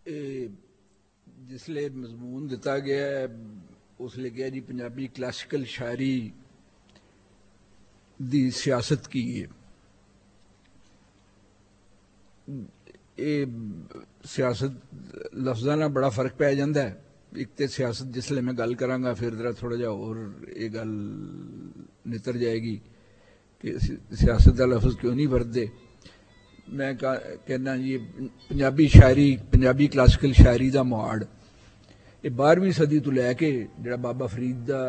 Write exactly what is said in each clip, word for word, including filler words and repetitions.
جسلے مضمون دتا گیا ہے اس لیے کیا جی پنجابی کلاسیکل شاعری دی سیاست کی ہے. یہ سیاست لفظاں نال بڑا فرق پی جاتا ہے. ایک تو سیاست جسلے میں گل کراں گا پھر ذرا تھوڑا جہا اور یہ گل نتر جائے گی کہ سیاست کا لفظ کیوں نہیں ورتتے. میں کہنا جی پنجابی شاعری پنجابی کلاسیکل شاعری دا موڑ یہ بارہویں صدی تو لے کے جڑا بابا فرید دا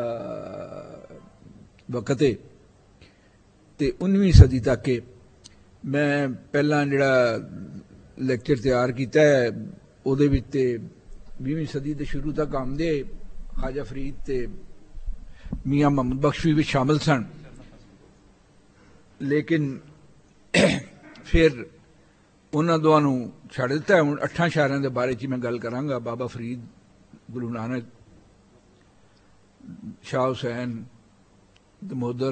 وقت ہے تے انویں صدی تک کے میں پہلا جڑا لیکچر تیار کیتا ہے وہ بیسویں صدی دے شروع تک آمدے خواجہ فرید تے میاں محمد بخش بھی شامل سن. لیکن پھر انہوں دونوں چھڑ دیتا ہے. ہوں اٹھاں شاعراں دے بارے چ میں گل کراں گا. بابا فرید، گرو نانک، شاہ حسین، دمودر،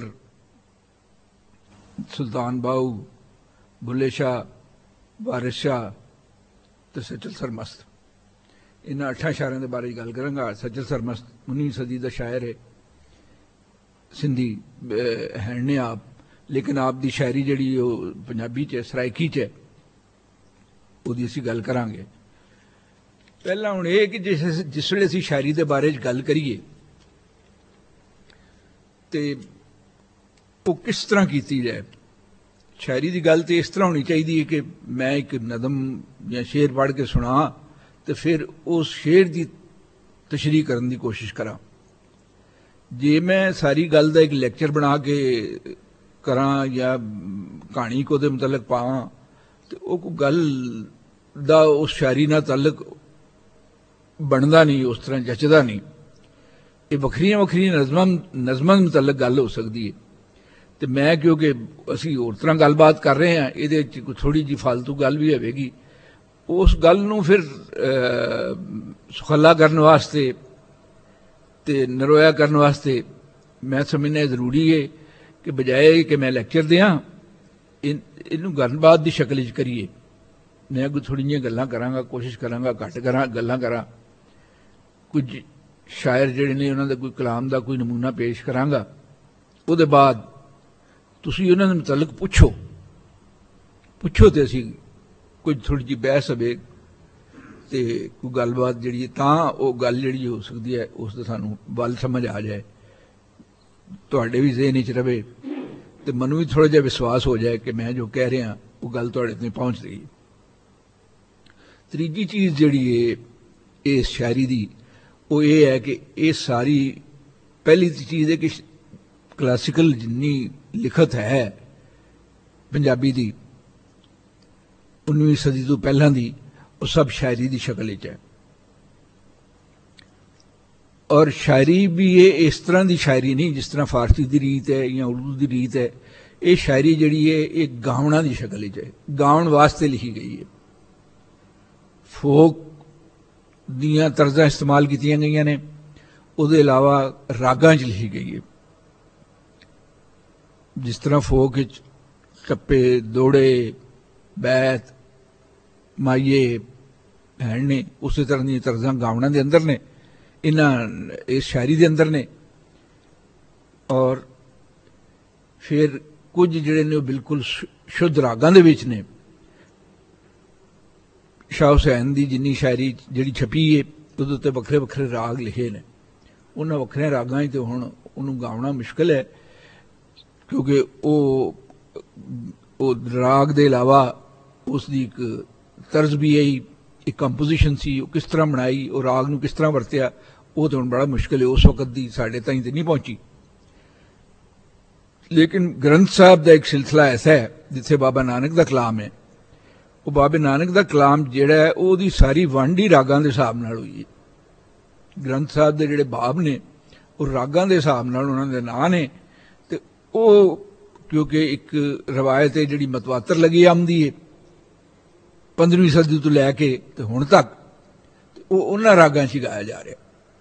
سلطان باؤ، بلے شاہ، وارث شاہ تے سچل سرمست. انہاں اٹھاں شاعراں دے بارے گل کراں گا. سچل سرمست انویں صدی دا شاعر ہے، سندھی ہیں نے آپ، لیکن آپ دی شاعری جڑی وہ پنجابی چ سرائکی چ وہ اسی گل کریں گے. پہلا ہوں یہ کہ جس جس ویلے اسی شاعری دے بارے گل کریے تے وہ کس طرح کیتی جائے. شاعری دی گل تو اس طرح ہونی چاہیے کہ میں ایک نظم یا شعر پڑھ کے سنا تو پھر اس شعر دی تشریح کرنے دی کوشش کراں. جے میں ساری گل دا ایک لیکچر بنا کے کراں یا کہانی کو دے متعلق پاواں تو وہ کوئی گل دا اس شاعری نہ تعلق بنتا نہیں، اس طرح جچدا نہیں. یہ وکھریاں وکھریاں نظماں نظماں متعلق گل ہو سکتی ہے. تو میں کیونکہ اسی اور طرح گل بات کر رہے ہیں یہ تھوڑی جی فالتو گل بھی ہوئے گی. اس گل نو پھر سخلا کرنے واسطے تے نرویا کرنے واسطے میں سمجھنا ضروری ہے کہ بجائے کہ میں لیکچر دیاں انہوں گل بات دی شکل چ کریے. میں اگوں تھوڑی جہاں گلاں کراں گا، کوشش کراں گا گھٹ کراں گلاں کراں. کچھ شاعر جڑے نے انہوں دے کوئی کلام دا کوئی نمونہ پیش کراں گا. وہ دے بعد تسی انہوں دے متعلق پوچھو پوچھو تے اسی کچھ تھوڑی جی بحث ہوے تے کوئی گل بات جڑی ہے تاں وہ گل جڑی ہو سکتی ہے اس دا سانوں ول سمجھ آ جائے، تواڈے بھی ذہن وچ رہے تے منوں بھی تھوڑا جہا وشواس ہو جائے کہ میں جو کہہ رہا وہ گل تواڈے تک پہنچ رہی ہے. تیجی چیز جڑی ہے اس شاعری دی وہ یہ ہے کہ یہ ساری پہلی چیز ہے کہ کلاسیکل جنی لکھت ہے پنجابی دی انویں صدی تو پہلاں دی وہ سب شاعری دی شکل وچ ہے. اور شاعری بھی یہ اس طرح دی شاعری نہیں جس طرح فارسی دی ریت ہے یا اردو دی ریت ہے. یہ شاعری جڑی ہے ایک گاونا دی شکل وچ ہے، گاؤن واسطے لکھی گئی ہے. فوک دیاں طرزاں استعمال کیتیاں گئیاں نے، وہ دے علاوہ راگاں چ لکھی گئی ہے. جس طرح فوک ٹپے، دوڑے، بیت، مائیے ہیں نے، اسی طرح دی طرزاں گاونا دے اندر نے، انہاں اس شاعری دے اندر نے. اور پھر کچھ جڑے نے بالکل شدھ راگاں دے وچ نے. شاہ حسین دی جنی شاعری جڑی چھپی ہے وہ تے وکھرے وکھرے راگ لکھے نے. انہاں وکھرے راگاں تے ہن انہوں گاونا مشکل ہے کیونکہ وہ راگ دے علاوہ اس دی ایک طرز بھی ہے، ایک کمپوزیشن سی، وہ کس طرح بنائی، اور راگ نو کس طرح ورتیا، وہ تو ہن بڑا مشکل ہے، اس وقت دی ساڈے تائیں تے نہیں پہنچی. لیکن گرنتھ صاحب دا ایک سلسلہ ایسا ہے جتھے بابا نانک دا کلام ہے. وہ بابے نانک دا کلام جڑا ہے وہ دی ساری وانڈی راگاں دے حساب نال ہوئی ہے. گرنتھ صاحب دے جڑے باب نے وہ راگاں دے حساب نال انہاں دے نام نے. تے وہ کیونکہ ایک روایت ہے جڑی متواتر لگی آمدی ہے پندرہویں صدی تو لے کے تے ہن تک، وہ انہاں راگاں چ گایا جا رہا.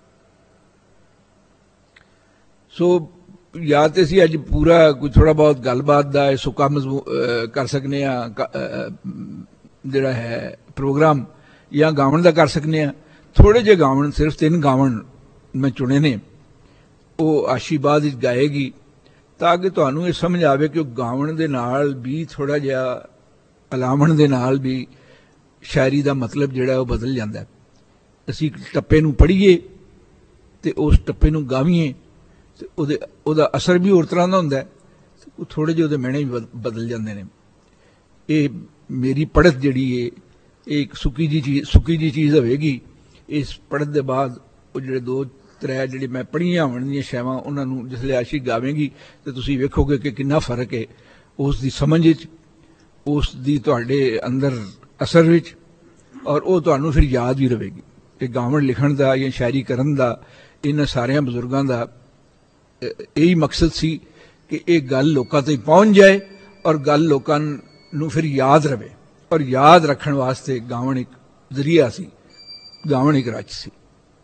سو یا تے اسی اج پورا کوئی تھوڑا بہت گل بات دا سکا مضمون کر سکنے ہاں جڑا ہے پروگرام، ਜਾਂ ਗਾਵਣ ਦਾ ਕਰ ਸਕਨੇ ਆ। ਥੋੜੇ ਜਿਹੇ ਗਾਵਣ, ਸਿਰਫ ਤਿੰਨ ਗਾਵਣ ਮੈਂ ਚੁਣੇ ਨੇ, ਉਹ ਆਸ਼ੀ ਬਾਅਦ ਵਿੱਚ ਗਾਏਗੀ ਤਾਂ ਕਿ ਤੁਹਾਨੂੰ ਇਹ ਸਮਝ ਆਵੇ ਕਿ ਉਹ ਗਾਵਣ ਦੇ ਨਾਲ ਵੀ ਥੋੜ੍ਹਾ ਜਿਹਾ ਅਲਾਵਣ ਦੇ ਨਾਲ ਵੀ ਸ਼ਾਇਰੀ ਦਾ ਮਤਲਬ ਜਿਹੜਾ ਉਹ ਬਦਲ ਜਾਂਦਾ। ਅਸੀਂ ਟੱਪੇ ਨੂੰ ਪੜ੍ਹੀਏ ਅਤੇ ਉਸ ਟੱਪੇ ਨੂੰ ਗਾਵੀਏ ਅਤੇ ਉਹਦੇ ਉਹਦਾ ਅਸਰ ਵੀ ਹੋਰ ਤਰ੍ਹਾਂ ਦਾ ਹੁੰਦਾ, ਉਹ ਥੋੜ੍ਹੇ ਜਿਹੇ ਉਹਦੇ ਮਹਿਣੇ ਵੀ ਬਦਲ ਜਾਂਦੇ ਨੇ। ਇਹ ਮੇਰੀ ਪੜ੍ਹਤ ਜਿਹੜੀ ਹੈ ਇਹ ਇੱਕ ਸੁੱਕੀ ਜੀ ਚੀਜ਼ ਸੁੱਕੀ ਜੀ ਚੀਜ਼ ਹੋਵੇਗੀ। ਇਸ ਪੜ੍ਹਤ ਦੇ ਬਾਅਦ ਉਹ ਜਿਹੜੇ ਦੋ ਤਰੇ ਜਿਹੜੇ ਮੈਂ ਪੜ੍ਹੀਆਂ ਹੋਣਗੀਆਂ ਸ਼ੈਵਾਂ, ਉਹਨਾਂ ਨੂੰ ਜਿਸ ਲਈ ਆਸ਼ੀ ਗਾਵੇਂਗੀ ਤਾਂ ਤੁਸੀਂ ਵੇਖੋਗੇ ਕਿ ਕਿੰਨਾ ਫਰਕ ਹੈ ਉਸ ਦੀ ਸਮਝ ਵਿੱਚ, ਉਸ ਦੀ ਤੁਹਾਡੇ ਅੰਦਰ ਅਸਰ ਵਿੱਚ, ਔਰ ਉਹ ਤੁਹਾਨੂੰ ਫਿਰ ਯਾਦ ਵੀ ਰਹੇਗੀ। ਕਿ ਗਾਵਣ ਲਿਖਣ ਦਾ ਜਾਂ ਸ਼ਾਇਰੀ ਕਰਨ ਦਾ ਇਹਨਾਂ ਸਾਰਿਆਂ ਬਜ਼ੁਰਗਾਂ ਦਾ ਇਹੀ ਮਕਸਦ ਸੀ ਕਿ ਇਹ ਗੱਲ ਲੋਕਾਂ ਤੱਕ ਪਹੁੰਚ ਜਾਏ ਔਰ ਗੱਲ ਲੋਕਾਂ ਨੂੰ ਫਿਰ ਯਾਦ ਰਵੇ, ਔਰ ਯਾਦ ਰੱਖਣ ਵਾਸਤੇ ਗਾਵਣ ਇੱਕ ਜ਼ਰੀਆ ਸੀ, ਗਾਵਣ ਇੱਕ ਰਚ ਸੀ।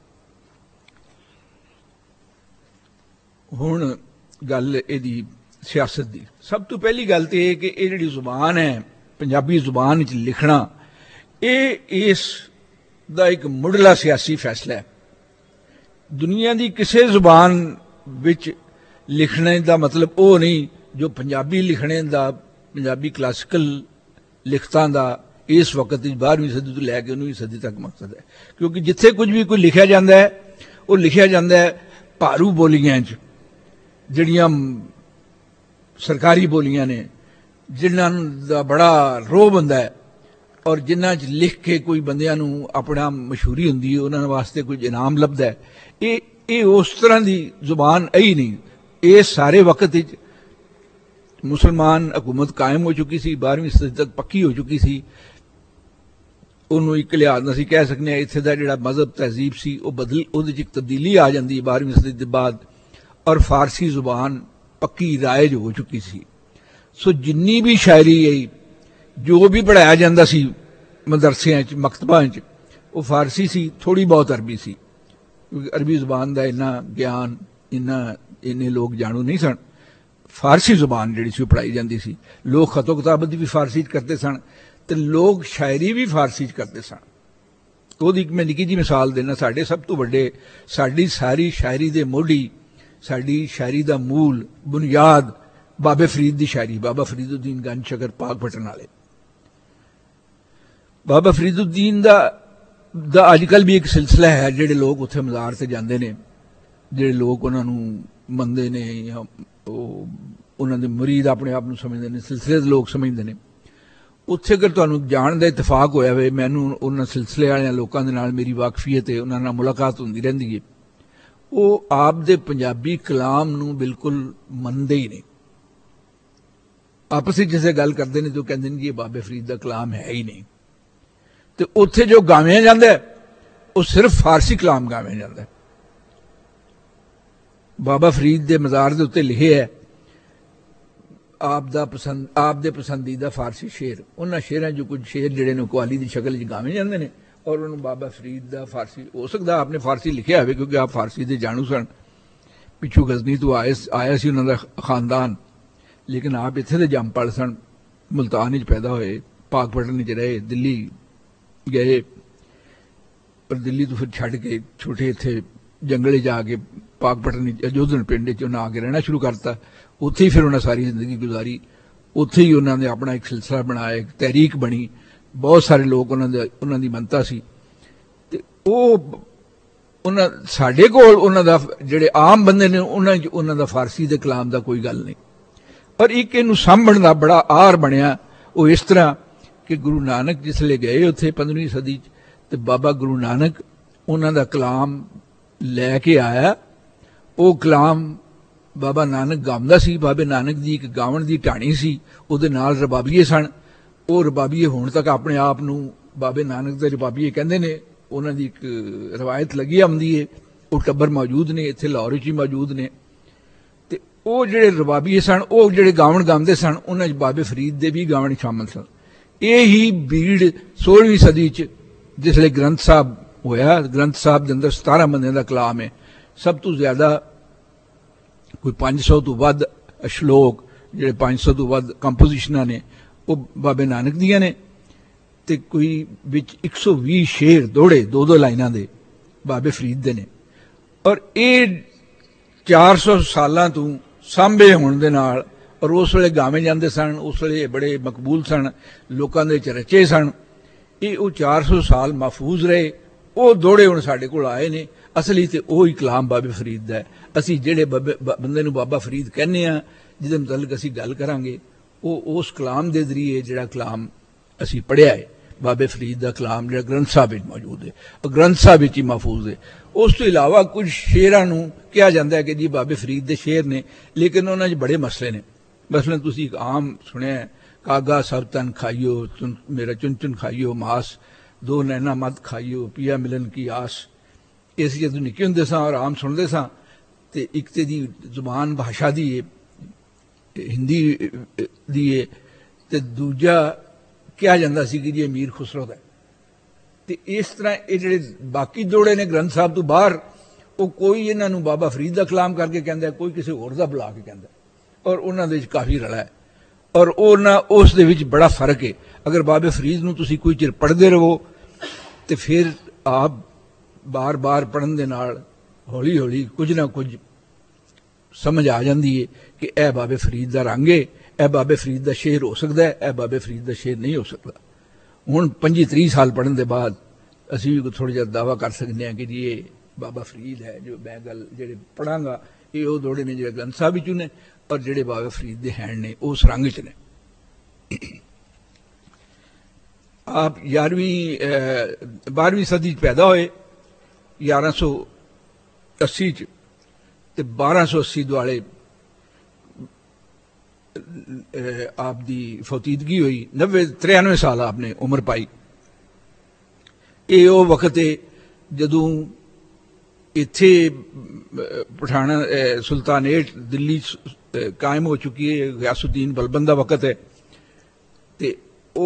ਹੁਣ ਗੱਲ ਇਹਦੀ ਸਿਆਸਤ ਦੀ। ਸਭ ਤੋਂ ਪਹਿਲੀ ਗੱਲ ਤਾਂ ਇਹ ਕਿ ਇਹ ਜਿਹੜੀ ਜ਼ੁਬਾਨ ਹੈ, ਪੰਜਾਬੀ ਜ਼ੁਬਾਨ ਵਿੱਚ ਲਿਖਣਾ, ਇਹ ਇਸ ਦਾ ਇੱਕ ਮੁੱਢਲਾ ਸਿਆਸੀ ਫੈਸਲਾ ਹੈ। ਦੁਨੀਆ ਦੀ ਕਿਸੇ ਜ਼ੁਬਾਨ ਵਿੱਚ ਲਿਖਣੇ ਦਾ ਮਤਲਬ ਉਹ ਨਹੀਂ ਜੋ ਪੰਜਾਬੀ ਲਿਖਣੇ ਦਾ, ਪੰਜਾਬੀ ਕਲਾਸੀਕਲ ਲਿਖਤਾਂ ਦਾ ਇਸ ਵਕਤ ਵਿੱਚ ਬਾਰ੍ਹਵੀਂ ਸਦੀ ਤੋਂ ਲੈ ਕੇ ਉਨ੍ਹੀਵੀਂ ਸਦੀ ਤੱਕ ਮਕਸਦ ਹੈ। ਕਿਉਂਕਿ ਜਿੱਥੇ ਕੁਝ ਵੀ ਕੋਈ ਲਿਖਿਆ ਜਾਂਦਾ ਹੈ ਉਹ ਲਿਖਿਆ ਜਾਂਦਾ ਹੈ ਭਾਰੂ ਬੋਲੀਆਂ 'ਚ, ਜਿਹੜੀਆਂ ਸਰਕਾਰੀ ਬੋਲੀਆਂ ਨੇ, ਜਿਨ੍ਹਾਂ ਦਾ ਬੜਾ ਰੋਹਬ ਹੁੰਦਾ ਹੈ ਔਰ ਜਿਨ੍ਹਾਂ 'ਚ ਲਿਖ ਕੇ ਕੋਈ ਬੰਦਿਆਂ ਨੂੰ ਆਪਣਾ ਮਸ਼ਹੂਰੀ ਹੁੰਦੀ ਹੈ, ਉਹਨਾਂ ਵਾਸਤੇ ਕੁਝ ਇਨਾਮ ਲੱਭਦਾ ਹੈ। ਇਹ ਇਹ ਉਸ ਤਰ੍ਹਾਂ ਦੀ ਜ਼ੁਬਾਨ ਹੀ ਨਹੀਂ। ਇਹ ਸਾਰੇ ਵਕਤ ਵਿੱਚ ਮੁਸਲਮਾਨ ਹਕੂਮਤ ਕਾਇਮ ਹੋ ਚੁੱਕੀ ਸੀ, ਬਾਰ੍ਹਵੀਂ ਸਦੀ ਤੱਕ ਪੱਕੀ ਹੋ ਚੁੱਕੀ ਸੀ। ਉਹਨੂੰ ਇੱਕ ਲਿਹਾਜ਼ ਨਾਲ ਅਸੀਂ ਕਹਿ ਸਕਦੇ ਹਾਂ ਇੱਥੇ ਦਾ ਜਿਹੜਾ ਮਜ਼ਹਬ ਤਹਿਜ਼ੀਬ ਸੀ ਉਹ ਬਦਲ, ਉਹਦੇ 'ਚ ਇੱਕ ਤਬਦੀਲੀ ਆ ਜਾਂਦੀ ਹੈ ਬਾਰ੍ਹਵੀਂ ਸਦੀ ਦੇ ਬਾਅਦ, ਔਰ ਫਾਰਸੀ ਜ਼ੁਬਾਨ ਪੱਕੀ ਰਾਇਜ ਹੋ ਚੁੱਕੀ ਸੀ। ਸੋ ਜਿੰਨੀ ਵੀ ਸ਼ਾਇਰੀ ਹੈ, ਜੋ ਵੀ ਪੜ੍ਹਾਇਆ ਜਾਂਦਾ ਸੀ ਮਦਰਸਿਆਂ 'ਚ, ਮਕਤਬਾਂ 'ਚ, ਉਹ ਫਾਰਸੀ ਸੀ, ਥੋੜ੍ਹੀ ਬਹੁਤ ਅਰਬੀ ਸੀ। ਕਿਉਂਕਿ ਅਰਬੀ ਜ਼ੁਬਾਨ ਦਾ ਇੰਨਾ ਗਿਆਨ, ਇੰਨਾ ਇੰਨੇ ਲੋਕ ਜਾਣੂ ਨਹੀਂ ਸਨ। ਫਾਰਸੀ ਜ਼ੁਬਾਨ ਜਿਹੜੀ ਸੀ ਉਹ ਪੜ੍ਹਾਈ ਜਾਂਦੀ ਸੀ। ਲੋਕ ਖਤੋ ਕਿਤਾਬਤ ਵੀ ਫਾਰਸੀ 'ਚ ਕਰਦੇ ਸਨ ਅਤੇ ਲੋਕ ਸ਼ਾਇਰੀ ਵੀ ਫਾਰਸੀ 'ਚ ਕਰਦੇ ਸਨ। ਉਹਦੀ ਇੱਕ ਮੈਂ ਨਿੱਕੀ ਜਿਹੀ ਮਿਸਾਲ ਦੇਣਾ। ਸਾਡੇ ਸਭ ਤੋਂ ਵੱਡੇ, ਸਾਡੀ ਸਾਰੀ ਸ਼ਾਇਰੀ ਦੇ ਮੋਢੀ, ਸਾਡੀ ਸ਼ਾਇਰੀ ਦਾ ਮੂਲ, ਬੁਨਿਆਦ ਬਾਬੇ ਫਰੀਦ ਦੀ ਸ਼ਾਇਰੀ, ਬਾਬਾ ਫਰੀਦੁੱਦੀਨ ਗੰਜ ਸ਼ਕਰ ਪਾਕ ਪਟਨ ਵਾਲੇ। ਬਾਬਾ ਫਰੀਦੁੱਦੀਨ ਦਾ ਦਾ ਅੱਜ ਕੱਲ੍ਹ ਵੀ ਇੱਕ ਸਿਲਸਿਲਾ ਹੈ। ਜਿਹੜੇ ਲੋਕ ਉੱਥੇ ਮਜ਼ਾਰ 'ਤੇ ਜਾਂਦੇ ਨੇ, ਜਿਹੜੇ ਲੋਕ ਉਹਨਾਂ ਨੂੰ ਮੰਨਦੇ ਨੇ ਜਾਂ ਉਹ ਉਹਨਾਂ ਦੇ ਮੁਰੀਦ ਆਪਣੇ ਆਪ ਨੂੰ ਸਮਝਦੇ ਨੇ, ਸਿਲਸਿਲੇ ਦੇ ਲੋਕ ਸਮਝਦੇ ਨੇ, ਉੱਥੇ ਅਗਰ ਤੁਹਾਨੂੰ ਜਾਣ ਦਾ ਇਤਫਾਕ ਹੋਇਆ ਹੋਵੇ, ਮੈਨੂੰ ਉਹਨਾਂ ਸਿਲਸਿਲੇ ਵਾਲਿਆਂ ਲੋਕਾਂ ਦੇ ਨਾਲ ਮੇਰੀ ਵਾਕਫੀਅਤ ਹੈ, ਉਹਨਾਂ ਨਾਲ ਮੁਲਾਕਾਤ ਹੁੰਦੀ ਰਹਿੰਦੀ ਹੈ, ਉਹ ਆਪ ਦੇ ਪੰਜਾਬੀ ਕਲਾਮ ਨੂੰ ਬਿਲਕੁਲ ਮੰਨਦੇ ਹੀ ਨਹੀਂ। ਆਪਸ ਵਿੱਚ ਜਿਸੇ ਗੱਲ ਕਰਦੇ ਨੇ ਤਾਂ ਉਹ ਕਹਿੰਦੇ ਨੇ ਕਿ ਇਹ ਬਾਬੇ ਫਰੀਦ ਦਾ ਕਲਾਮ ਹੈ ਹੀ ਨਹੀਂ। ਤੇ ਉੱਥੇ ਜੋ ਗਾਵਿਆ ਜਾਂਦਾ ਉਹ ਸਿਰਫ ਫਾਰਸੀ ਕਲਾਮ ਗਾਵਿਆ ਜਾਂਦਾ। ਬਾਬਾ ਫਰੀਦ ਦੇ ਮਜ਼ਾਰ ਦੇ ਉੱਤੇ ਲਿਖੇ ਹੈ ਆਪ ਦਾ ਪਸੰਦ, ਆਪ ਦੇ ਪਸੰਦੀਦਾ ਫਾਰਸੀ ਸ਼ੇਰ। ਉਹਨਾਂ ਸ਼ੇਰਾਂ 'ਚੋਂ ਕੁਝ ਸ਼ੇਰ ਜਿਹੜੇ ਨੇ ਕਵਾਲੀ ਦੀ ਸ਼ਕਲ 'ਚ ਗਾਵੇ ਜਾਂਦੇ ਨੇ ਔਰ ਉਹਨੂੰ ਬਾਬਾ ਫਰੀਦ ਦਾ ਫਾਰਸੀ, ਹੋ ਸਕਦਾ ਆਪਨੇ ਫਾਰਸੀ ਲਿਖਿਆ ਹੋਵੇ ਕਿਉਂਕਿ ਆਪ ਫਾਰਸੀ ਦੇ ਜਾਣੂ ਸਨ। ਪਿੱਛੋਂ ਗਜ਼ਨੀ ਤੋਂ ਆਏ ਆਇਆ ਸੀ ਉਹਨਾਂ ਦਾ ਖਾਨਦਾਨ, ਲੇਕਿਨ ਆਪ ਇੱਥੇ ਦੇ ਜੰਮਪਲ ਸਨ, ਮੁਲਤਾਨ ਵਿੱਚ ਪੈਦਾ ਹੋਏ, ਪਾਕ ਪਟਨ ਵਿੱਚ ਰਹੇ, ਦਿੱਲੀ ਗਏ, ਪਰ ਦਿੱਲੀ ਤੋਂ ਫਿਰ ਛੱਡ ਕੇ ਛੋਟੇ ਇੱਥੇ ਜੰਗਲੇ ਜਾ ਕੇ ਪਾਕ ਪਟਨ ਵਿੱਚ ਅਜੋਧਨ ਪਿੰਡ 'ਚ ਉਹਨਾਂ ਆ ਕੇ ਰਹਿਣਾ ਸ਼ੁਰੂ ਕਰਤਾ। ਉੱਥੇ ਹੀ ਫਿਰ ਉਹਨਾਂ ਸਾਰੀ ਜ਼ਿੰਦਗੀ ਗੁਜ਼ਾਰੀ। ਉੱਥੇ ਹੀ ਉਹਨਾਂ ਨੇ ਆਪਣਾ ਇੱਕ ਸਿਲਸਿਲਾ ਬਣਾਇਆ, ਇੱਕ ਤਹਿਰੀਕ ਬਣੀ, ਬਹੁਤ ਸਾਰੇ ਲੋਕ ਉਹਨਾਂ ਦੇ ਉਹਨਾਂ ਦੀ ਮੰਨਤਾ ਸੀ। ਅਤੇ ਉਹ ਉਹਨਾਂ ਸਾਡੇ ਕੋਲ ਉਹਨਾਂ ਦਾ ਜਿਹੜੇ ਆਮ ਬੰਦੇ ਨੇ ਉਹਨਾਂ 'ਚ ਉਹਨਾਂ ਦਾ ਫਾਰਸੀ ਦੇ ਕਲਾਮ ਦਾ ਕੋਈ ਗੱਲ ਨਹੀਂ। ਪਰ ਇੱਕ ਇਹਨੂੰ ਸਾਂਭਣ ਦਾ ਬੜਾ ਆਰ ਬਣਿਆ। ਉਹ ਇਸ ਤਰ੍ਹਾਂ ਕਿ ਗੁਰੂ ਨਾਨਕ ਜਿਸ ਵੇਲੇ ਗਏ ਉੱਥੇ ਪੰਦਰਵੀਂ ਸਦੀ 'ਚ, ਅਤੇ ਬਾਬਾ ਗੁਰੂ ਨਾਨਕ ਉਹਨਾਂ ਦਾ ਕਲਾਮ ਲੈ ਕੇ ਆਇਆ। ਉਹ ਕਲਾਮ ਬਾਬਾ ਨਾਨਕ ਗਾਉਂਦਾ ਸੀ। ਬਾਬੇ ਨਾਨਕ ਦੀ ਇੱਕ ਗਾਵਣ ਦੀ ਢਾਣੀ ਸੀ, ਉਹਦੇ ਨਾਲ ਰਬਾਬੀਏ ਸਨ। ਉਹ ਰਬਾਬੀਏ ਹੁਣ ਤੱਕ ਆਪਣੇ ਆਪ ਨੂੰ ਬਾਬੇ ਨਾਨਕ ਦੇ ਰਬਾਬੀਏ ਕਹਿੰਦੇ ਨੇ। ਉਹਨਾਂ ਦੀ ਇੱਕ ਰਵਾਇਤ ਲੱਗੀ ਆਉਂਦੀ ਹੈ। ਉਹ ਟੱਬਰ ਮੌਜੂਦ ਨੇ ਇੱਥੇ ਲਾਹੌਰ 'ਚ ਹੀ ਮੌਜੂਦ ਨੇ। ਅਤੇ ਉਹ ਜਿਹੜੇ ਰਬਾਬੀਏ ਸਨ, ਉਹ ਜਿਹੜੇ ਗਾਵਣ ਗਾਉਂਦੇ ਸਨ, ਉਹਨਾਂ 'ਚ ਬਾਬੇ ਫਰੀਦ ਦੇ ਵੀ ਗਾਵਣ ਸ਼ਾਮਲ ਸਨ। ਇਹ ਹੀ ਬੀੜ ਸੋਲ੍ਹਵੀਂ ਸਦੀ 'ਚ ਜਿਸ ਵੇਲੇ ਗ੍ਰੰਥ ਸਾਹਿਬ ਹੋਇਆ, ਗ੍ਰੰਥ ਸਾਹਿਬ ਦੇ ਅੰਦਰ ਸਤਾਰਾਂ ਬੰਦਿਆਂ ਦਾ ਕਲਾਮ ਹੈ। ਸਭ ਤੋਂ ਜ਼ਿਆਦਾ ਕੋਈ ਪੰਜ ਸੌ ਤੋਂ ਵੱਧ ਅਸ਼ਲੋਕ, ਜਿਹੜੇ ਪੰਜ ਸੌ ਤੋਂ ਵੱਧ ਕੰਪੋਜੀਸ਼ਨਾਂ ਨੇ, ਉਹ ਬਾਬੇ ਨਾਨਕ ਦੀਆਂ ਨੇ। ਤੇ ਕੋਈ ਵਿੱਚ ਇੱਕ ਸੌ ਵੀਹ ਸ਼ੇਰ ਦੌੜੇ ਦੋ ਦੋ ਲਾਈਨਾਂ ਦੇ ਬਾਬੇ ਫਰੀਦ ਦੇ ਨੇ। ਔਰ ਇਹ ਚਾਰ ਸੌ ਸਾਲਾਂ ਤੋਂ ਸਾਂਭੇ ਹੋਣ ਦੇ ਨਾਲ, ਔਰ ਉਸ ਵੇਲੇ ਗਾਵੇਂ ਜਾਂਦੇ ਸਨ, ਉਸ ਵੇਲੇ ਬੜੇ ਮਕਬੂਲ ਸਨ, ਲੋਕਾਂ ਦੇ ਵਿੱਚ ਰਚੇ ਸਨ। ਇਹ ਉਹ ਚਾਰ ਸੌ ਸਾਲ ਮਹਿਫੂਜ਼ ਰਹੇ। ਉਹ ਦੌੜੇ ਹੁਣ ਸਾਡੇ ਕੋਲ ਆਏ ਨੇ। ਅਸਲੀ ਤੇ ਉਹ ਹੀ ਕਲਾਮ ਬਾਬੇ ਫਰੀਦ ਦਾ ਹੈ। ਅਸੀਂ ਜਿਹੜੇ ਬਾਬੇ ਬੰਦੇ ਨੂੰ ਬਾਬਾ ਫਰੀਦ ਕਹਿੰਦੇ ਹਾਂ, ਜਿਹਦੇ ਮੁਤਲਕ ਅਸੀਂ ਗੱਲ ਕਰਾਂਗੇ, ਉਹ ਉਸ ਕਲਾਮ ਦੇ ਜ਼ਰੀਏ ਜਿਹੜਾ ਕਲਾਮ ਅਸੀਂ ਪੜ੍ਹਿਆ ਹੈ, ਬਾਬੇ ਫਰੀਦ ਦਾ ਕਲਾਮ ਜਿਹੜਾ ਗ੍ਰੰਥ ਸਾਹਿਬ ਵਿੱਚ ਮੌਜੂਦ ਹੈ, ਉਹ ਗ੍ਰੰਥ ਸਾਹਿਬ ਵਿੱਚ ਹੀ ਮਹਿਫੂਜ਼ ਹੈ। ਉਸ ਤੋਂ ਇਲਾਵਾ ਕੁਝ ਸ਼ੇਰਾਂ ਨੂੰ ਕਿਹਾ ਜਾਂਦਾ ਹੈ ਕਿ ਜੀ ਬਾਬੇ ਫਰੀਦ ਦੇ ਸ਼ੇਰ ਨੇ, ਲੇਕਿਨ ਉਹਨਾਂ 'ਚ ਬੜੇ ਮਸਲੇ ਨੇ। ਮਸਲਨ ਤੁਸੀਂ ਇੱਕ ਆਮ ਸੁਣਿਆ, ਕਾਗਾ ਸਭ ਤਨ ਖਾਈਓ, ਮੇਰਾ ਚੁਨ ਚੁਨ ਖਾਈਓ ਮਾਸ, ਦੋ ਨੈਣਾ ਮਦ ਖਾਈਓ, ਪੀਆ ਮਿਲਨ ਕੀ ਆਸ। ਇਸ ਜਦੋਂ ਨਿੱਕੇ ਹੁੰਦੇ ਸਾਂ ਔਰ ਆਮ ਸੁਣਦੇ ਸਾਂ, ਤੇ ਇੱਕ ਤੇ ਦੀ ਜ਼ੁਬਾਨ ਭਾਸ਼ਾ ਦੀ ਹੈ, ਹਿੰਦੀ ਦੀ ਹੈ, ਤੇ ਦੂਜਾ ਕਿਹਾ ਜਾਂਦਾ ਸੀ ਕਿ ਜੀ ਅਮੀਰ ਖੁਸਰੋ ਦਾ। ਤੇ ਇਸ ਤਰ੍ਹਾਂ ਇਹ ਜਿਹੜੇ ਬਾਕੀ ਜੋੜੇ ਨੇ ਗ੍ਰੰਥ ਸਾਹਿਬ ਤੋਂ ਬਾਹਰ, ਉਹ ਕੋਈ ਇਹਨਾਂ ਨੂੰ ਬਾਬਾ ਫਰੀਦ ਦਾ ਕਲਾਮ ਕਰਕੇ ਕਹਿੰਦਾ, ਕੋਈ ਕਿਸੇ ਹੋਰ ਦਾ ਬੁਲਾ ਕੇ ਕਹਿੰਦਾ, ਔਰ ਉਹਨਾਂ ਦੇ ਵਿੱਚ ਕਾਫੀ ਰਲਾ ਹੈ। ਔਰ ਉਹਨਾਂ ਉਸ ਦੇ ਵਿੱਚ ਬੜਾ ਫਰਕ ਹੈ। ਅਗਰ ਬਾਬੇ ਫਰੀਦ ਨੂੰ ਤੁਸੀਂ ਕੋਈ ਚਿਰ ਪੜ੍ਹਦੇ ਰਹੋ ਤੇ ਫਿਰ ਆਪ ਬਾਰ ਬਾਰ ਪੜ੍ਹਨ ਦੇ ਨਾਲ ਹੌਲੀ ਹੌਲੀ ਕੁਝ ਨਾ ਕੁਝ ਸਮਝ ਆ ਜਾਂਦੀ ਹੈ ਕਿ ਇਹ ਬਾਬੇ ਫਰੀਦ ਦਾ ਰੰਗ ਹੈ, ਇਹ ਬਾਬੇ ਫਰੀਦ ਦਾ ਸ਼ੇਰ ਹੋ ਸਕਦਾ ਹੈ, ਇਹ ਬਾਬੇ ਫਰੀਦ ਦਾ ਸ਼ੇਰ ਨਹੀਂ ਹੋ ਸਕਦਾ। ਹੁਣ ਪੰਜੀ ਤੀਹ ਸਾਲ ਪੜ੍ਹਨ ਦੇ ਬਾਅਦ ਅਸੀਂ ਵੀ ਥੋੜ੍ਹਾ ਜਿਹਾ ਦਾਅਵਾ ਕਰ ਸਕਦੇ ਹਾਂ ਕਿ ਜੀ ਇਹ ਬਾਬਾ ਫਰੀਦ ਹੈ। ਜੋ ਮੈਂ ਗੱਲ ਜਿਹੜੇ ਪੜ੍ਹਾਂਗਾ ਇਹ ਉਹ ਦੋੜੇ ਨੇ ਜਿਹੜੇ ਗ੍ਰੰਥ ਸਾਹਿਬ ਵਿੱਚੋਂ ਨੇ, ਔਰ ਜਿਹੜੇ ਬਾਬਾ ਫਰੀਦ ਦੇ ਹੈਂਡ ਨੇ ਉਸ ਰੰਗ 'ਚ ਨੇ। ਆਪ ਗਿਆਰਵੀਂ ਬਾਰ੍ਹਵੀਂ ਸਦੀ 'ਚ ਪੈਦਾ ਹੋਏ, ਗਿਆਰਾਂ ਸੌ ਅੱਸੀ 'ਚ, ਤੇ ਬਾਰਾਂ ਸੌ ਅੱਸੀ ਦੁਆਲੇ آپ دی فوتیدگی ہوئی۔ نوے تریانوے سال آپ نے عمر پائی۔ یہ وہ وقت ہے جدوں اتھے پٹھانا سلطانیٹ دلی قائم ہو چکی ہے، غیاث الدین بلبن دا وقت ہے، تے او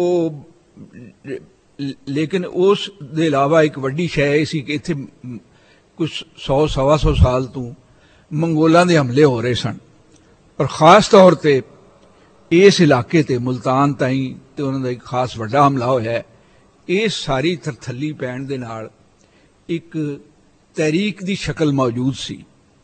لیکن اس دے علاوہ ایک وڈی شے سی کہ اتھے کچھ سو سوا سو سال تو منگولاں دے حملے ہو رہے سن، اور خاص طور تے اس علاقے تے ملتان تائیں تے انہوں دا ایک خاص وڈا حملہ ہویا ہے۔ اس ساری تھرتھلی پین دے نال ایک تحریک دی شکل موجود سی۔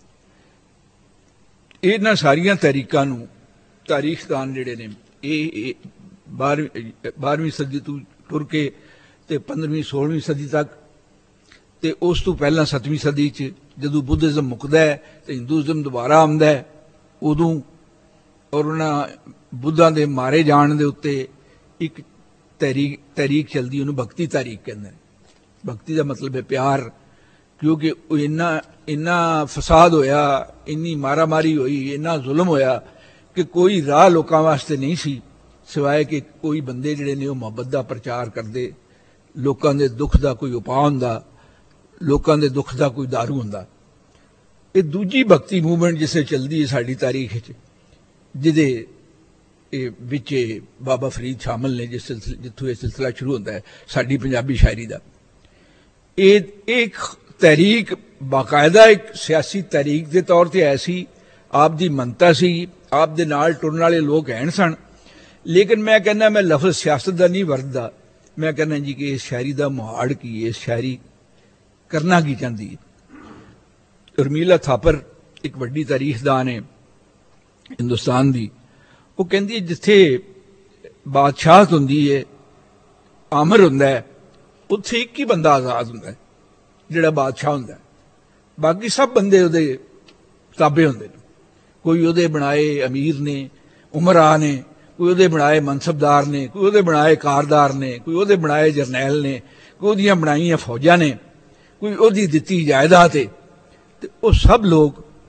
انہاں ساریاں تحریکاں نو تاریخ دان جڑے نے یہ بارہویں صدی تو ٹر کے تے پندرہویں سولہویں صدی تک، تے اس تو پہلا ستویں صدی چ جدوں بدھزم مکدا ہے تے ہندوازم دوبارہ آمدا ہے، ادوں اور انہاں بدھاں دے مارے جان دے اتے ایک تحریک تحریک چلدی، انہوں بھکتی تحریک کہندے نے۔ بھکتی دا مطلب ہے پیار، کیونکہ اتنا اتنا فساد ہویا، انی مارا ماری ہوئی، اتنا ظلم ہویا کہ کوئی راہ لوکاں واسطے نہیں سی سوائے کہ کوئی بندے جڑے نے وہ محبت دا پرچار کردے، لوکاں دے دکھ دا کوئی اپاء ہوندا، لوکاں دے دکھ دا کوئی دارو ہوندا۔ یہ دوجی بھکتی موومنٹ جسے چلدی ہے ساری تاریخ وچ، جدے وچ بابا فرید شامل نے، جس جتوں یہ سلسلہ شروع ہوتا ہے ساری پنجابی شاعری دا۔ ایک تحریک باقاعدہ ایک سیاسی تحریک دے طور تے ایسی آپ دی منتا سی، آپ دے نال ٹرن والے لوگ ہیں سن، لیکن میں کہنا میں لفظ سیاست دا نہیں ورتدا، میں کہنا جی کہ اس شاعری دا مہاڑ کی، اس شاعری کرنا کی چاہتی ہے۔ ارمیلا تھاپر ایک وڈی تاریخ دان ہے ہندوستان دی، وہ کہندی ہے جتھے بادشاہت ہوندی ہے، آمر ہوندا ہے، اتھے ایک ہی بندہ آزاد ہوندا ہے جڑا بادشاہ ہوندا ہے، باقی سب بندے وہ تابع ہوندے نے۔ کوئی وہ بنائے امیر نے، عمرا نے، کوئی وہ بنائے منصبدار نے، کوئی وہ بنائے کاردار نے، کوئی وہ بنائے جرنیل نے، کوئی وہ بنائیاں فوجاں نے، کوئی وہ دتی جائیداد ہے، تو وہ سب لوگ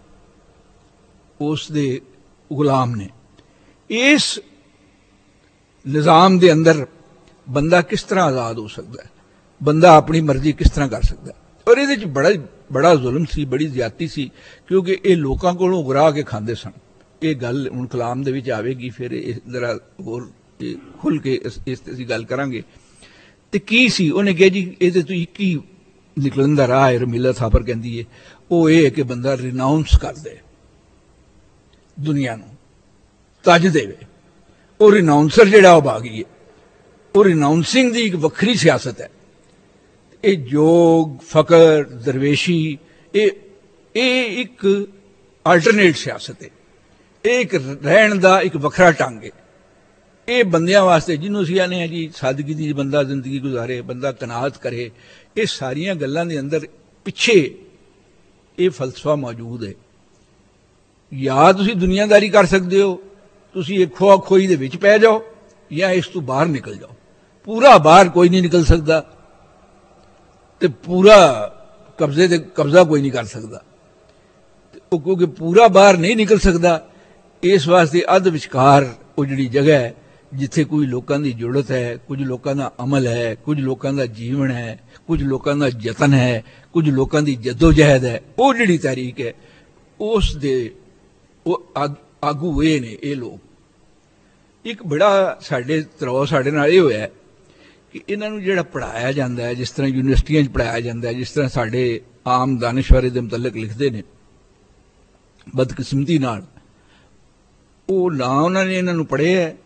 اس دے غلام نے۔ اس نظام دے اندر بندہ کس طرح آزاد ہو سکتا ہے، بندہ اپنی مرضی کس طرح کر سکتا ہے؟ اور یہ بڑا بڑا ظلم سی، بڑی زیادتی سی، کیونکہ یہ لوکاں کولوں اگرا کے کھاندے سن۔ یہ گل ہن کلام دے وچ آوے گی، پھر ذرا ہور کھل کے اس تے اسی گل کران گے۔ تے کی سی انہیں کہا جی یہ تو ایک ہی نکلن دا راہ ہے، رمیلا تھاپر کہندی ہے، وہ یہ ہے کہ بندہ ریناؤنس کر دے دنیا نو، تج دے، اور ریناؤنسر جڑا وہ باغی ہے، وہ ریناؤنسنگ دی ایک وکری سیاست ہے. یہ جوگ فقر درویشی یہ ایک آلٹرنیٹ سیاست ہے. ایک رہن دا ایک وکھرا ٹنگ ہے. یہ بندیاں واسطے جنہوں اسی آنے ہیں جی سادگی دی بندہ زندگی گزارے بندہ قناعت کرے یہ ساریاں گلاں دے اندر پیچھے یہ فلسفہ موجود ہے. یا تسی دنیا داری کر سکتے ہو تسی ایک کھوا کھوئی دے وچ پہ جاؤ یا اس تو باہر نکل جاؤ. پورا باہر کوئی نہیں نکل سکتا تے پورا قبضے تے قبضہ کوئی نہیں کر سکتا. کیونکہ پورا باہر نہیں نکل سکتا اس واسطے ادھ وچکار وہ جڑی جگہ ہے جتھے کوئی لوکاں دی جڑت ہے کچھ لوکاں دا عمل ہے کچھ لوکاں دا جیون ہے کچھ لوکاں دا جتن ہے کچھ لوکاں دی جدوجہد ہے وہ جڑی تحریک ہے اس دے وہ آگو یہ نے یہ لوگ. ایک بڑا ساڈے ترو ساڈے نال یہ ہویا ہے کہ انہاں نوں جڑا پڑھایا جاندا ہے جس طرح یونیورسٹیاں وچ پڑھایا جاندا ہے جس طرح ساڈے عام دانشورے دے متعلق لکھدے نے بدقسمتی نال وہ نہ انہوں نے انہوں پڑھے ہے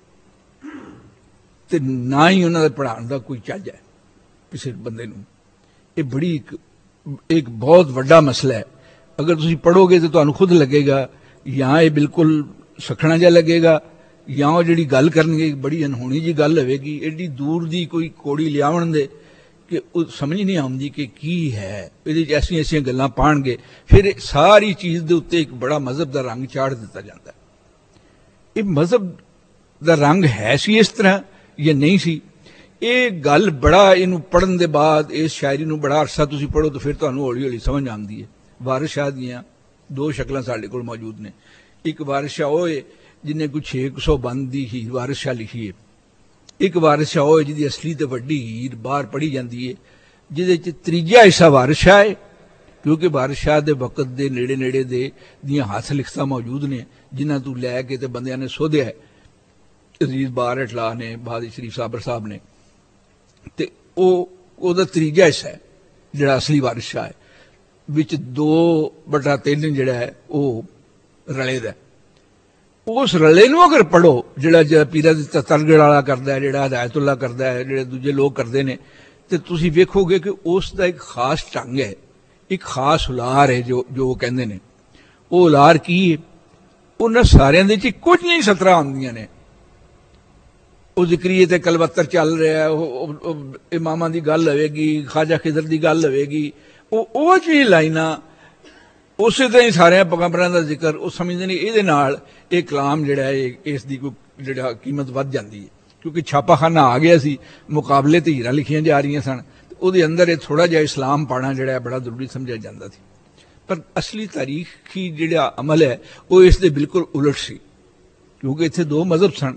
تے نہ ہی انہوں نے پڑھان دا کوئی چج ہے کسی بندے نوں. یہ بڑی ایک ایک بہت وڈا مسئلہ ہے. اگر تسی پڑھو گے تو تمہیں خود لگے گا یا یہ بالکل سکھنا جا لگے گا یا وہ جڑی گل کرن گے بڑی انہونی جی گل ہوے گی ایڈی دور دی کوئی کوڑی لیاون دے کہ سمجھ نہیں آتی کہ کی ہے یہ ایسی ایسا گلاں پان گے پھر ساری چیز دے اتنے ایک بڑا مذہب دا رنگ چاڑھ دیتا جاتا ہے. یہ مذہب دا رنگ ہے سی اس طرح یا نہیں سی یہ گل بڑا یہ پڑھن دے بعد اس شاعری نو بڑا عرصہ تسی پڑھو تو پھر تمہیں ہولی ہولی سمجھ آتی ہے. وارث شاہ دیاں دو شکلاں ساڈے کول موجود نے. ایک وارث شاہ ہوئے جن نے کچھ چھ سو بند دی ہیر وارث شاہ لکھی ہے. ایک وارث شاہ ہوئے جی اصلی تے وڈی ہیر باہر پڑھی جاتی ہے جہد تیجا حصہ وارث شاہ ہے کیونکہ وارث شاہ دے وقت دے نیڑے نیڑے دے دیاں ہاتھ لکھتاں موجود نے جنہاں تو لے کے تے بندیاں نے سودھیا ہے. عزیز بار اٹلا نے بہادر شریف صابر صاحب نے تے او او دا تیجا حصہ ہے جڑا اصلی وارث شاہ ہے وچ دو بٹا تین جڑا ہے وہ رلے دا. اس رلے نو اگر پڑھو جڑا پیرا ترگڑ والا کردا ہے جڑا ہدایت اللہ کردا ہے جڑے دوجے لوگ کردے نے تے تسی ویکھو گے کہ اس دا ایک خاص ٹنگ ہے ایک خاص ہلار ہے جو جو وہ کہندے نے. وہ ہلار کی ہے انہاں ساریاں دے وچ کچھ نہیں سترہ آندیاں نے. وہ ذکریے تے کلوتر چل رہا ہے اماماں دی گل ہوے گی خواجہ خضر دی گل ہوے گی وہ وہ چیز لائناں اسی طرح ہی سارے پیغمبراں دا ذکر وہ سمجھتے ہیں یہ نال یہ کلام جڑا ہے اس دی کوئی جڑا قیمت ود جاندی ہے کیونکہ چھاپا خانہ آ گیا سی مقابلے تے ہیراں لکھیاں جا رہی سن وہ اندر یہ تھوڑا جہا اسلام پانا جڑا ہے بڑا ضروری سمجھا جاتا سی. پر اصلی تاریخی جڑا عمل ہے وہ اس دے بالکل الٹ سی کیونکہ اتنے دو مذہب سن.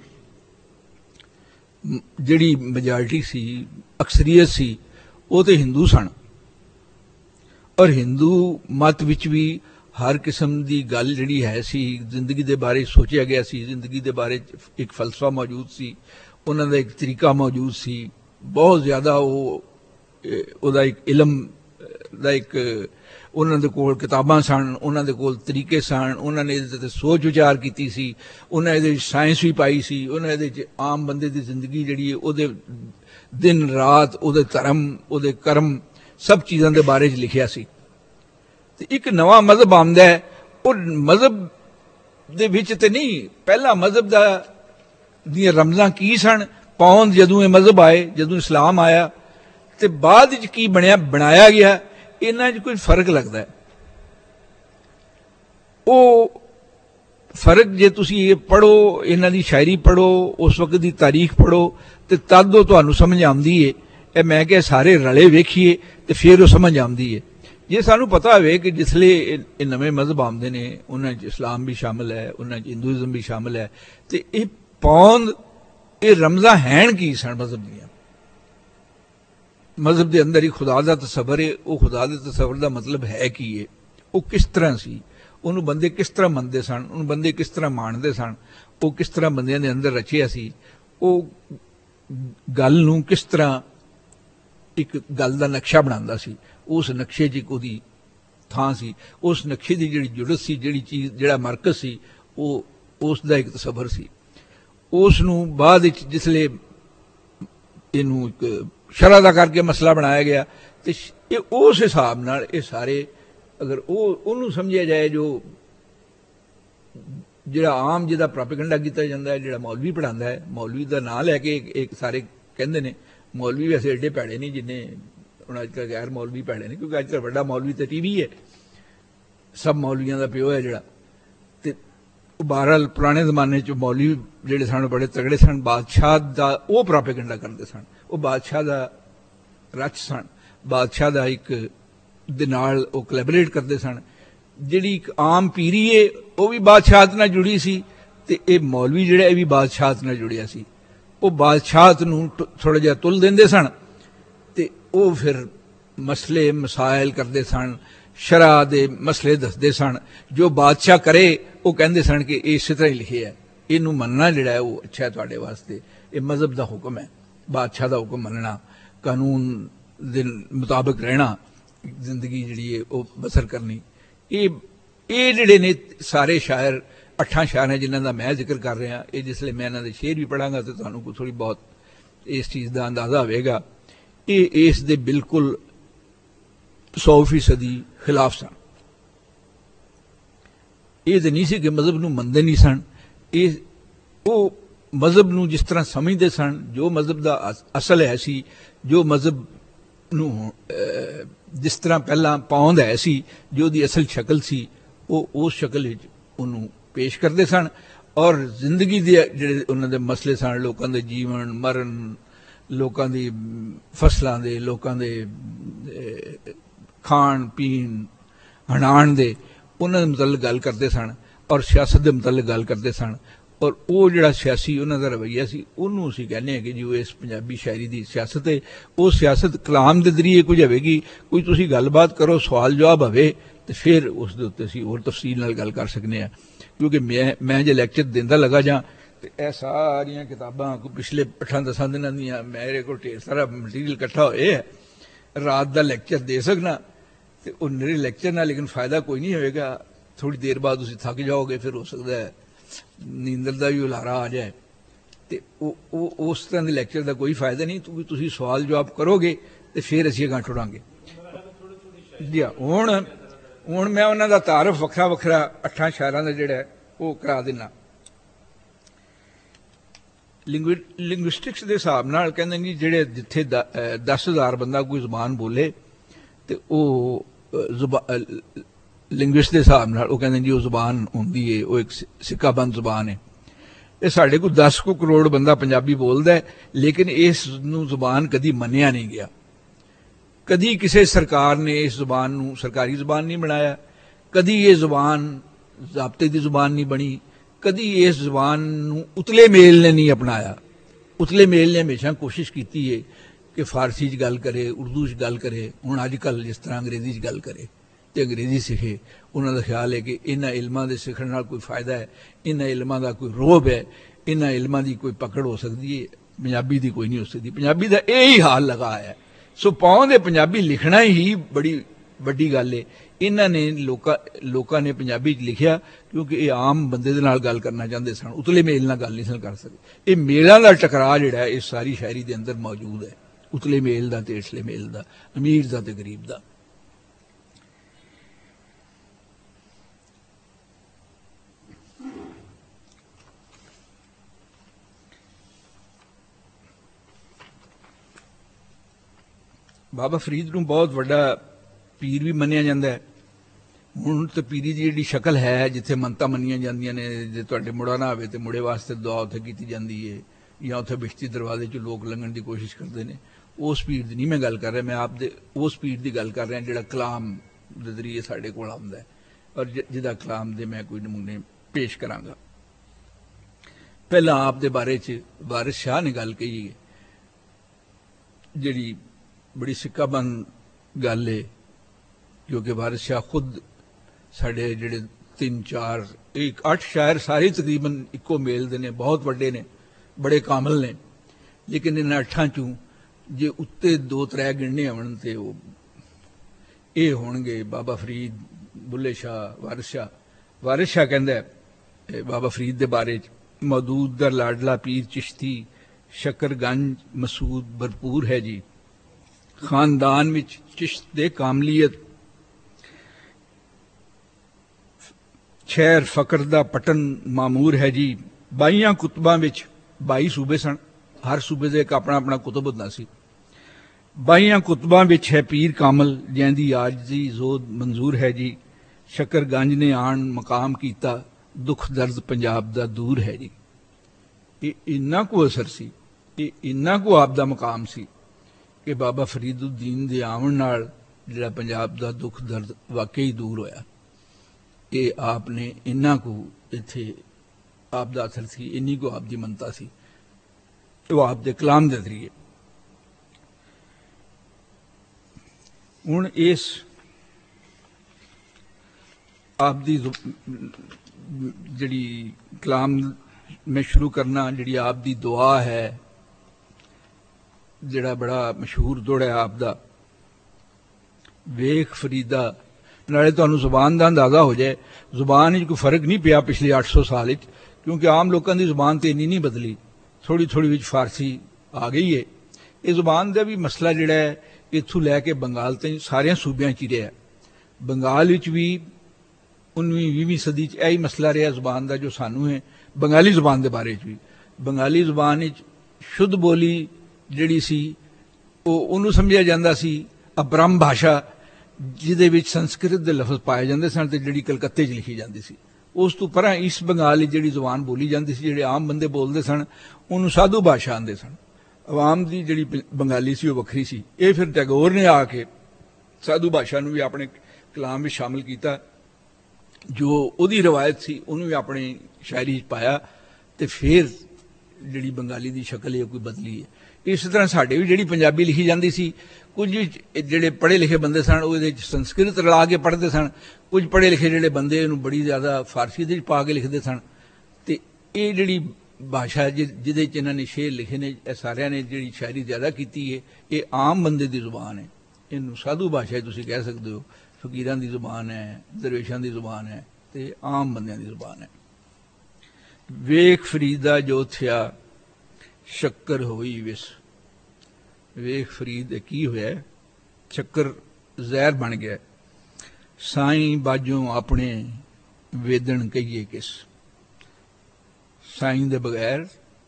جڑی میجارٹی سی اکثریت سی وہ تو ہندو سن اور ہندو مت وچ بھی ہر قسم دی گل جڑی ہے سی زندگی دے بارے سوچیا گیا سی زندگی دے بارے ایک فلسفہ موجود سی انہاں دا ایک طریقہ موجود سی بہت زیادہ وہ او دا ایک علم دا ایک انہاں دے کول کتاباں سن انہاں دے کول طریقے سن انہاں نے تے سوچ وچار کیتی سی انہاں دے سائنس بھی پائی سی انہاں دے عام بندے دی زندگی جڑی ہے او دے دن رات او دے دھرم او دے کرم سب چیزاں دے بارے چ لکھیا سی. تے ایک نواں مذہب آمدا ہے اور مذہب دے وچ تے نہیں پہلا مذہب دا دیاں رمزاں کی سن پاؤند جدوں یہ مذہب آئے جدوں اسلام آیا تے بعد وچ کی بنیا بنایا گیا انہاں وچ کوئی فرق لگدا ہے. او فرق جے تسی یہ پڑھو انہاں دی شاعری پڑھو اس وقت دی تاریخ پڑھو تے تد او تانوں سمجھ آندی ہے. اے میں کہ سارے رلے ویکھیے تے پھر وہ سمجھ آندی ہے. یہ سانوں پتہ ہوئے کہ جسلے یہ نویں مذہب آمدے نے انہاں وچ اسلام بھی شامل ہے انہاں وچ ہندوازم بھی شامل ہے تے یہ پاؤند یہ رمزاں ہین کی سن مذہب دیاں. مذہب دے اندر ہی خدا دا تصور ہے وہ خدا دے تصور دا مطلب ہے کی ہے وہ کس طرح سی انہوں بندے کس طرح مندے سن انہوں بندے کس طرح مانتے سن وہ کس طرح بندیاں دے اندر رچیا سی وہ گل نوں کس طرح ایک گل دا نقشہ بناتا سی اس نقشے چ کوئی تھان سی اس نقشے دی جڑی جڑت سی جڑی چیز جڑا مرکز سی وہ اس دا ایک تصور سی. اس نوں بعد وچ جسلے ਇਹਨੂੰ ਇੱਕ ਸ਼ਰ੍ਹਾ ਦਾ ਕਰਕੇ ਮਸਲਾ ਬਣਾਇਆ ਗਿਆ। ਤੇ ਇਹ ਉਸ ਹਿਸਾਬ ਨਾਲ ਇਹ ਸਾਰੇ ਅਗਰ ਉਹ ਉਹਨੂੰ ਸਮਝਿਆ ਜਾਏ ਜੋ ਜਿਹੜਾ ਆਮ ਜਿਹਦਾ ਪ੍ਰੋਪੇਗੈਂਡਾ ਕੀਤਾ ਜਾਂਦਾ ਹੈ, ਜਿਹੜਾ ਮੌਲਵੀ ਪੜ੍ਹਾਉਂਦਾ ਹੈ, ਮੌਲਵੀ ਦਾ ਨਾਂ ਲੈ ਕੇ ਇੱਕ ਸਾਰੇ ਕਹਿੰਦੇ ਨੇ ਮੌਲਵੀ ਵੈਸੇ ਐਡੇ ਭੈੜੇ ਨਹੀਂ ਜਿੰਨੇ ਹੁਣ ਅੱਜ ਕੱਲ੍ਹ ਗੈਰ ਮੌਲਵੀ ਭੈੜੇ ਨੇ, ਕਿਉਂਕਿ ਅੱਜ ਕੱਲ੍ਹ ਵੱਡਾ ਮੌਲਵੀ ਤਾਂ ਟੀ ਵੀ ਹੈ, ਸਭ ਮੌਲਵੀਆਂ ਦਾ ਪਿਓ ਹੈ ਜਿਹੜਾ। ਤੇ ਬਹਰਹਾਲ ਪੁਰਾਣੇ ਜ਼ਮਾਨੇ 'ਚ ਮੌਲਵੀ ਜਿਹੜੇ ਸਨ ਬੜੇ ਤਗੜੇ ਸਨ, ਬਾਦਸ਼ਾਹ ਦਾ ਉਹ ਪ੍ਰੋਪੇਗੈਂਡਾ ਕਰਦੇ ਸਨ, ਉਹ ਬਾਦਸ਼ਾਹ ਦਾ ਰਚ ਸਨ, ਬਾਦਸ਼ਾਹ ਦਾ ਇੱਕ ਦੇ ਨਾਲ ਉਹ ਕੋਲੈਬੋਰੇਟ ਕਰਦੇ ਸਨ। ਜਿਹੜੀ ਇੱਕ ਆਮ ਪੀਰੀ ਹੈ ਉਹ ਵੀ ਬਾਦਸ਼ਾਹਤ ਨਾਲ ਜੁੜੀ ਸੀ, ਤੇ ਇਹ ਮੌਲਵੀ ਜਿਹੜਾ ਇਹ ਵੀ ਬਾਦਸ਼ਾਹਤ ਨਾਲ ਜੁੜਿਆ ਸੀ। ਉਹ ਬਾਦਸ਼ਾਹਤ ਨੂੰ ਥੋੜ੍ਹਾ ਜਿਹਾ ਤੁਲ ਦਿੰਦੇ ਸਨ ਤੇ ਉਹ ਫਿਰ ਮਸਲੇ ਮਸਾਇਲ ਕਰਦੇ ਸਨ, ਸ਼ਰ੍ਹਾ ਦੇ ਮਸਲੇ ਦੱਸਦੇ ਸਨ। ਜੋ ਬਾਦਸ਼ਾਹ ਕਰੇ ਉਹ ਕਹਿੰਦੇ ਸਨ ਕਿ ਇਹ ਇਸੇ ਤਰ੍ਹਾਂ ਹੀ ਲਿਖਿਆ ਹੈ, ਇਹਨੂੰ ਮੰਨਣਾ ਜਿਹੜਾ ਹੈ ਉਹ ਅੱਛਾ ਹੈ ਤੁਹਾਡੇ ਵਾਸਤੇ, ਇਹ ਮਜ਼ਹਬ ਦਾ ਹੁਕਮ ਹੈ, ਬਾਦਸ਼ਾਹ ਦਾ ਹੁਕਮ ਮੰਨਣਾ, ਕਾਨੂੰਨ ਦੇ ਮੁਤਾਬਕ ਰਹਿਣਾ, ਜ਼ਿੰਦਗੀ ਜਿਹੜੀ ਹੈ ਉਹ ਬਸਰ ਕਰਨੀ। ਇਹ ਇਹ ਜਿਹੜੇ ਨੇ ਸਾਰੇ ਸ਼ਾਇਰ ਅੱਠਾਂ ਸ਼ਾਇਰ ਜਿਨ੍ਹਾਂ ਦਾ ਮੈਂ ਜ਼ਿਕਰ ਕਰ ਰਿਹਾ, ਇਹ ਜਿਸਲੇ ਮੈਂ ਇਹਨਾਂ ਦੇ ਸ਼ੇਰ ਵੀ ਪੜ੍ਹਾਂਗਾ ਤਾਂ ਤੁਹਾਨੂੰ ਕੋਈ ਥੋੜ੍ਹੀ ਬਹੁਤ ਇਸ ਚੀਜ਼ ਦਾ ਅੰਦਾਜ਼ਾ ਹੋਵੇਗਾ। ਇਹ ਇਸ ਦੇ ਬਿਲਕੁਲ ਸੌ ਫੀਸਦੀ ਖਿਲਾਫ ਸਨ। ਇਹ ਤਾਂ ਨਹੀਂ ਸੀ ਕਿ ਮਜ਼ਹਬ ਨੂੰ ਮੰਨਦੇ ਨਹੀਂ ਸਨ, ਇਹ ਉਹ ਮਜ਼ਹਬ ਨੂੰ ਜਿਸ ਤਰ੍ਹਾਂ ਸਮਝਦੇ ਸਨ, ਜੋ ਮਜ਼ਹਬ ਦਾ ਅਸਲ ਹੈ ਸੀ, ਜੋ ਮਜ਼ਹਬ ਨੂੰ ਜਿਸ ਤਰ੍ਹਾਂ ਪਹਿਲਾਂ ਪਾਉਂਦ ਹੈ ਸੀ, ਜੋ ਉਹਦੀ ਅਸਲ ਸ਼ਕਲ ਸੀ, ਉਹ ਉਸ ਸ਼ਕਲ ਵਿੱਚ ਉਹਨੂੰ ਪੇਸ਼ ਕਰਦੇ ਸਨ। ਔਰ ਜ਼ਿੰਦਗੀ ਦੇ ਜਿਹੜੇ ਉਹਨਾਂ ਦੇ ਮਸਲੇ ਸਨ, ਲੋਕਾਂ ਦੇ ਜੀਵਨ ਮਰਨ, ਲੋਕਾਂ ਦੀ ਫਸਲਾਂ ਦੇ, ਲੋਕਾਂ ਦੇ ਖਾਣ ਪੀਣ ਹੰਡਾਣ ਦੇ, ਉਹਨਾਂ ਦੇ ਮੁਤਲਕ ਗੱਲ ਕਰਦੇ ਸਨ, ਔਰ ਸਿਆਸਤ ਦੇ ਮੁਤਲਕ ਗੱਲ ਕਰਦੇ ਸਨ। ਔਰ ਉਹ ਜਿਹੜਾ ਸਿਆਸੀ ਉਹਨਾਂ ਦਾ ਰਵੱਈਆ ਸੀ, ਉਹਨੂੰ ਅਸੀਂ ਕਹਿੰਦੇ ਹਾਂ ਕਿ ਜੋ ਇਸ ਪੰਜਾਬੀ ਸ਼ਾਇਰੀ ਦੀ ਸਿਆਸਤ ਹੈ, ਉਹ ਸਿਆਸਤ ਕਲਾਮ ਦੇ ਜ਼ਰੀਏ ਕੁਝ ਹੋਵੇਗੀ। ਕੋਈ ਤੁਸੀਂ ਗੱਲਬਾਤ ਕਰੋ, ਸਵਾਲ ਜਵਾਬ ਹੋਵੇ, ਤੇ ਫਿਰ ਉਸ ਦੇ ਉੱਤੇ ਅਸੀਂ ਹੋਰ ਤਫਸੀਲ ਨਾਲ ਗੱਲ ਕਰ ਸਕਦੇ ਹਾਂ। ਕਿਉਂਕਿ ਮੈਂ ਮੈਂ ਜੇ ਲੈਕਚਰ ਦਿੰਦਾ ਲੱਗਾ ਜਾਂ ਤੇ ਇਹ ਸਾਰੀਆਂ ਕਿਤਾਬਾਂ ਕੋਈ ਪਿਛਲੇ ਅੱਠਾਂ ਦਸਾਂ ਦਿਨਾਂ ਦੀਆਂ ਮੇਰੇ ਕੋਲ ਢੇਰ ਸਾਰਾ ਮਟੀਰੀਅਲ ਇਕੱਠਾ ਹੋਏ ਹੈ, ਰਾਤ ਦਾ ਲੈਕਚਰ ਦੇ ਸਕਣਾ ਤੇ ਉਹ ਨਿਰੇ ਲੈਕਚਰ ਨਾਲ ਲੇਕਿਨ ਫਾਇਦਾ ਕੋਈ ਨਹੀਂ ਹੋਵੇਗਾ। ਥੋੜ੍ਹੀ ਦੇਰ ਬਾਅਦ ਤੁਸੀਂ ਥੱਕ ਜਾਓਗੇ, ਫਿਰ ਹੋ ਸਕਦਾ ਹੈ ਨੀਂਦਰ ਦਾ ਵੀ ਉਲਾਰਾ ਆ ਜਾਏ, ਤੇ ਉਹ ਉਹ ਉਸ ਤਰ੍ਹਾਂ ਦੇ ਲੈਕਚਰ ਦਾ ਕੋਈ ਫਾਇਦਾ ਨਹੀਂ। ਕਿਉਂਕਿ ਤੁਸੀਂ ਸਵਾਲ ਜਵਾਬ ਕਰੋਗੇ ਤੇ ਫਿਰ ਅਸੀਂ ਅਗਾਂਹ ਟੁਰਾਂਗੇ। ਜੀ ਹੁਣ ਹੁਣ ਮੈਂ ਉਹਨਾਂ ਦਾ ਤਾਰਫ ਵੱਖਰਾ ਵੱਖਰਾ ਅੱਠਾਂ ਸ਼ਾਇਰਾਂ ਦਾ ਜਿਹੜਾ ਉਹ ਕਰਾ ਦਿੰਦਾ। ਲਿੰਗੁਇਸਟਿਕਸ ਦੇ ਹਿਸਾਬ ਨਾਲ ਕਹਿੰਦੇ ਜੀ ਜਿਹੜੇ ਜਿੱਥੇ ਦਸ ਹਜ਼ਾਰ ਬੰਦਾ ਕੋਈ ਜ਼ੁਬਾਨ ਬੋਲੇ ਤੇ ਉਹ ਲਿੰਗੁਇਸਟ ਦੇ ਹਿਸਾਬ ਨਾਲ ਉਹ ਕਹਿੰਦੇ ਜੀ ਉਹ ਜ਼ੁਬਾਨ ਹੁੰਦੀ ਹੈ, ਉਹ ਇੱਕ ਸਿੱਕਾ ਬੰਦ ਜ਼ੁਬਾਨ ਹੈ। ਇਹ ਸਾਡੇ ਕੋਲ ਦਸ ਕੁ ਕਰੋੜ ਬੰਦਾ ਪੰਜਾਬੀ ਬੋਲਦਾ ਹੈ, ਲੇਕਿਨ ਇਸ ਨੂੰ ਜ਼ੁਬਾਨ ਕਦੀ ਮੰਨਿਆ ਨਹੀਂ ਗਿਆ। ਕਦੀ ਕਿਸੇ ਸਰਕਾਰ ਨੇ ਇਸ ਜ਼ੁਬਾਨ ਨੂੰ ਸਰਕਾਰੀ ਜ਼ੁਬਾਨ ਨਹੀਂ ਬਣਾਇਆ, ਕਦੀ ਇਹ ਜ਼ੁਬਾਨ ਜ਼ਾਬਤੇ ਦੀ ਜ਼ੁਬਾਨ ਨਹੀਂ ਬਣੀ, ਕਦੀ ਇਸ ਜ਼ੁਬਾਨ ਨੂੰ ਉਤਲੇ ਮੇਲ ਨੇ ਨਹੀਂ ਅਪਣਾਇਆ। ਉਤਲੇ ਮੇਲ ਨੇ ਹਮੇਸ਼ਾ ਕੋਸ਼ਿਸ਼ ਕੀਤੀ ਹੈ ਕਿ ਫਾਰਸੀ 'ਚ ਗੱਲ ਕਰੇ, ਉਰਦੂ 'ਚ ਗੱਲ ਕਰੇ। ਹੁਣ ਅੱਜ ਕੱਲ੍ਹ ਜਿਸ ਤਰ੍ਹਾਂ ਅੰਗਰੇਜ਼ੀ 'ਚ ਗੱਲ ਕਰੇ ਤੇ ਅੰਗਰੇਜ਼ੀ ਸਿੱਖੇ। ਉਹਨਾਂ ਦਾ ਖਿਆਲ ਹੈ ਕਿ ਇਹਨਾਂ ਇਲਮਾਂ ਦੇ ਸਿੱਖਣ ਨਾਲ ਕੋਈ ਫਾਇਦਾ ਹੈ, ਇਹਨਾਂ ਇਲਮਾਂ ਦਾ ਕੋਈ ਰੋਹਬ ਹੈ, ਇਹਨਾਂ ਇਲਮਾਂ ਦੀ ਕੋਈ ਪਕੜ ਹੋ ਸਕਦੀ ਹੈ, ਪੰਜਾਬੀ ਦੀ ਕੋਈ ਨਹੀਂ ਹੋ ਸਕਦੀ। ਪੰਜਾਬੀ ਦਾ ਇਹ ਹੀ ਹਾਲ ਲਗਾ ਹੈ। ਸੋ ਪਾਉਂ ਦੇ ਪੰਜਾਬੀ ਲਿਖਣਾ ਹੀ ਬੜੀ ਵੱਡੀ ਗੱਲ ਹੈ। ਇਹਨਾਂ ਨੇ ਲੋਕਾਂ ਲੋਕਾਂ ਨੇ ਪੰਜਾਬੀ 'ਚ ਲਿਖਿਆ ਕਿਉਂਕਿ ਇਹ ਆਮ ਬੰਦੇ ਦੇ ਨਾਲ ਗੱਲ ਕਰਨਾ ਚਾਹੁੰਦੇ ਸਨ, ਉਤਲੇ ਮੇਲ ਨਾਲ ਗੱਲ ਨਹੀਂ ਸਨ ਕਰ ਸਕਦੇ। ਇਹ ਮੇਲਾਂ ਦਾ ਟਕਰਾਅ ਜਿਹੜਾ ਹੈ ਇਸ ਸਾਰੀ ਸ਼ਾਇਰੀ ਦੇ ਅੰਦਰ ਮੌਜੂਦ ਹੈ, ਉਤਲੇ ਮੇਲ ਦਾ ਤੇ ਇਸਲੇ ਮੇਲ ਦਾ, ਅਮੀਰ ਦਾ ਤੇ ਗਰੀਬ ਦਾ। ਬਾਬਾ ਫਰੀਦ ਨੂੰ ਬਹੁਤ ਵੱਡਾ ਪੀਰ ਵੀ ਮੰਨਿਆ ਜਾਂਦਾ ਹੈ। ਹੁਣ ਤਾਂ ਪੀਰੀ ਦੀ ਜਿਹੜੀ ਸ਼ਕਲ ਹੈ, ਜਿੱਥੇ ਮੰਨਤਾਂ ਮੰਨੀਆਂ ਜਾਂਦੀਆਂ ਨੇ, ਜੇ ਤੁਹਾਡੇ ਮੁੜਾ ਨਾ ਆਵੇ ਤਾਂ ਮੁੜੇ ਵਾਸਤੇ ਦੁਆ ਉੱਥੇ ਕੀਤੀ ਜਾਂਦੀ ਹੈ, ਜਾਂ ਉੱਥੇ ਬਿਸ਼ਤੀ ਦਰਵਾਜ਼ੇ 'ਚ ਲੋਕ ਲੰਘਣ ਦੀ ਕੋਸ਼ਿਸ਼ ਕਰਦੇ ਨੇ, ਉਸ ਪੀਰ ਦੀ ਨਹੀਂ ਮੈਂ ਗੱਲ ਕਰ ਰਿਹਾ। ਮੈਂ ਆਪ ਦੇ ਉਸ ਪੀਰ ਦੀ ਗੱਲ ਕਰ ਰਿਹਾ ਜਿਹੜਾ ਕਲਾਮ ਦੇ ਜ਼ਰੀਏ ਸਾਡੇ ਕੋਲ ਆਉਂਦਾ ਹੈ, ਔਰ ਜਿਹਦਾ ਕਲਾਮ ਦੇ ਮੈਂ ਕੋਈ ਨਮੂਨੇ ਪੇਸ਼ ਕਰਾਂਗਾ। ਪਹਿਲਾਂ ਆਪ ਦੇ ਬਾਰੇ 'ਚ ਵਾਰਿਸ ਸ਼ਾਹ ਨੇ ਗੱਲ ਕਹੀ ਹੈ, ਜਿਹੜੀ ਬੜੀ ਸਿੱਕਾਬੰਦ ਗੱਲ ਹੈ, ਕਿਉਂਕਿ ਵਾਰਿਸ ਸ਼ਾਹ ਖੁਦ ਸਾਡੇ ਜਿਹੜੇ ਤਿੰਨ ਚਾਰ ਇੱਕ ਅੱਠ ਸ਼ਾਇਰ ਸਾਰੇ ਤਕਰੀਬਨ ਇੱਕੋ ਮੇਲ ਦੇ ਨੇ, ਬਹੁਤ ਵੱਡੇ ਨੇ, ਬੜੇ ਕਾਮਲ ਨੇ, ਲੇਕਿਨ ਇਹਨਾਂ ਅੱਠਾਂ 'ਚੋਂ ਜੇ ਉੱਤੇ ਦੋ ਤਰੇ ਗਿਣਨੇ ਹੋਣ ਤੇ ਉਹ ਇਹ ਹੋਣਗੇ ਬਾਬਾ ਫਰੀਦ, ਬੁੱਲੇ ਸ਼ਾਹ, ਵਾਰਿਸ ਸ਼ਾਹ। ਵਾਰਿਸ ਸ਼ਾਹ ਕਹਿੰਦਾ ਬਾਬਾ ਫਰੀਦ ਦੇ ਬਾਰੇ 'ਚ, ਮੌਦੂਦ ਦਾ ਲਾਡਲਾ ਪੀਰ ਚਿਸ਼ਤੀ شکرگنج مسود بھرپور ہے جی، خاندان وچ چشت دے کاملیت، شہر فقر دا پٹن معمور ہے جی، بائیاں کتباں وچ بائی صوبے سن، ہر صوبے دے ایک اپنا اپنا کتب ہوتا سی، بائیاں کتباں وچ ہے پیر کامل جیندی عاجزی زود منظور ہے جی، شکرگنج نے آن مقام کیتا دکھ درد پنجاب دا دور ہے جی۔ یہ اتنا کو اثر سی، یہ اتنا کو آپ دا مقام سی کہ بابا فرید الدین دے آون نال جڑا پنجاب دا دکھ درد واقعی دور ہویا۔ یہ آپ نے اتنا کو اتھے آپ دا اثر سی، انی کو آپ دی منتا سی، وہ آپ دے کلام دے ذریعے۔ ہوں اس آپ دی جڑی کلام میں شروع کرنا، جڑی آپ دی دعا ہے، جڑا بڑا مشہور دوڑا ہے آپ دا، ویخ فریدا، نالے تمہیں زبان دا اندازہ ہو جائے، زبان کوئی فرق نہیں پیا پچھلے اٹھ سو سال کیونکہ عام لوگوں دی زبان تو اینی نہیں بدلی، تھوڑی تھوڑی وچ فارسی آ گئی ہے۔ یہ زبان دا بھی مسئلہ جڑا ہے اتھوں لے کے بنگال تک سارے صوبیاں چ رہا ہے۔ بنگال وچ بھی انویں ویویں صدی چ یہی مسئلہ رہا زبان دا جو سانوں ہے، بنگالی زبان دے بارے چ بھی۔ بنگالی زبان وچ شدھ بولی جڑی سی وہ انہوں سمجھا جاتا سی اپرم بھاشا، جہدے وچ سنسکرت دے لفظ پائے جاندے سن تے جڑی کلکتے چ لکھی جاندی سی۔ اس تو پرا اس بنگال جڑی زبان بولی جاندی سی، جڑے عام بندے بولدے سن انہوں سادھو بھاشا آندے سن۔ عوام دی جڑی بنگالی سی وہ وکھری سی۔ یہ پھر ٹیگور نے آ کے سادھو بھاشا نو بھی اپنے کلام میں شامل کیتا، جو وہی روایت سی انہوں بھی اپنی شاعری پایا، تے پھر جڑی بنگالی دی شکل ہے کوئی بدلی ہے۔ اس طرح ساڈے بھی جڑی پنجابی لکھی جاندی سی، کچھ جڑے پڑھے لکھے بندے سن وہ سنسکرت رلا کے پڑھتے سن، کچھ پڑھے لکھے جڑے بندے انہوں بڑی زیادہ فارسی دے پا کے لکھتے سن، تے یہ جڑی بھاشا جہدے چ انہوں نے شعر لکھے نے، سارے نے جڑی شاعری زیادہ کیتی ہے، یہ عام بندے دی زبان ہے۔ یہ سادھو بھاشا تسی کہہ سکتے ہو، فقیراں دی زبان ہے، درویشاں دی زبان ہے، تے عام بندیاں دی زبان ہے۔ ویخ فریدا جو تھیا شکر ہوئی وس، ویخ فرید کی ہویا ہے، شکر زہر بن گیا، سائیں باجوں اپنے ویدن کہیے کس، سائیں دے بغیر،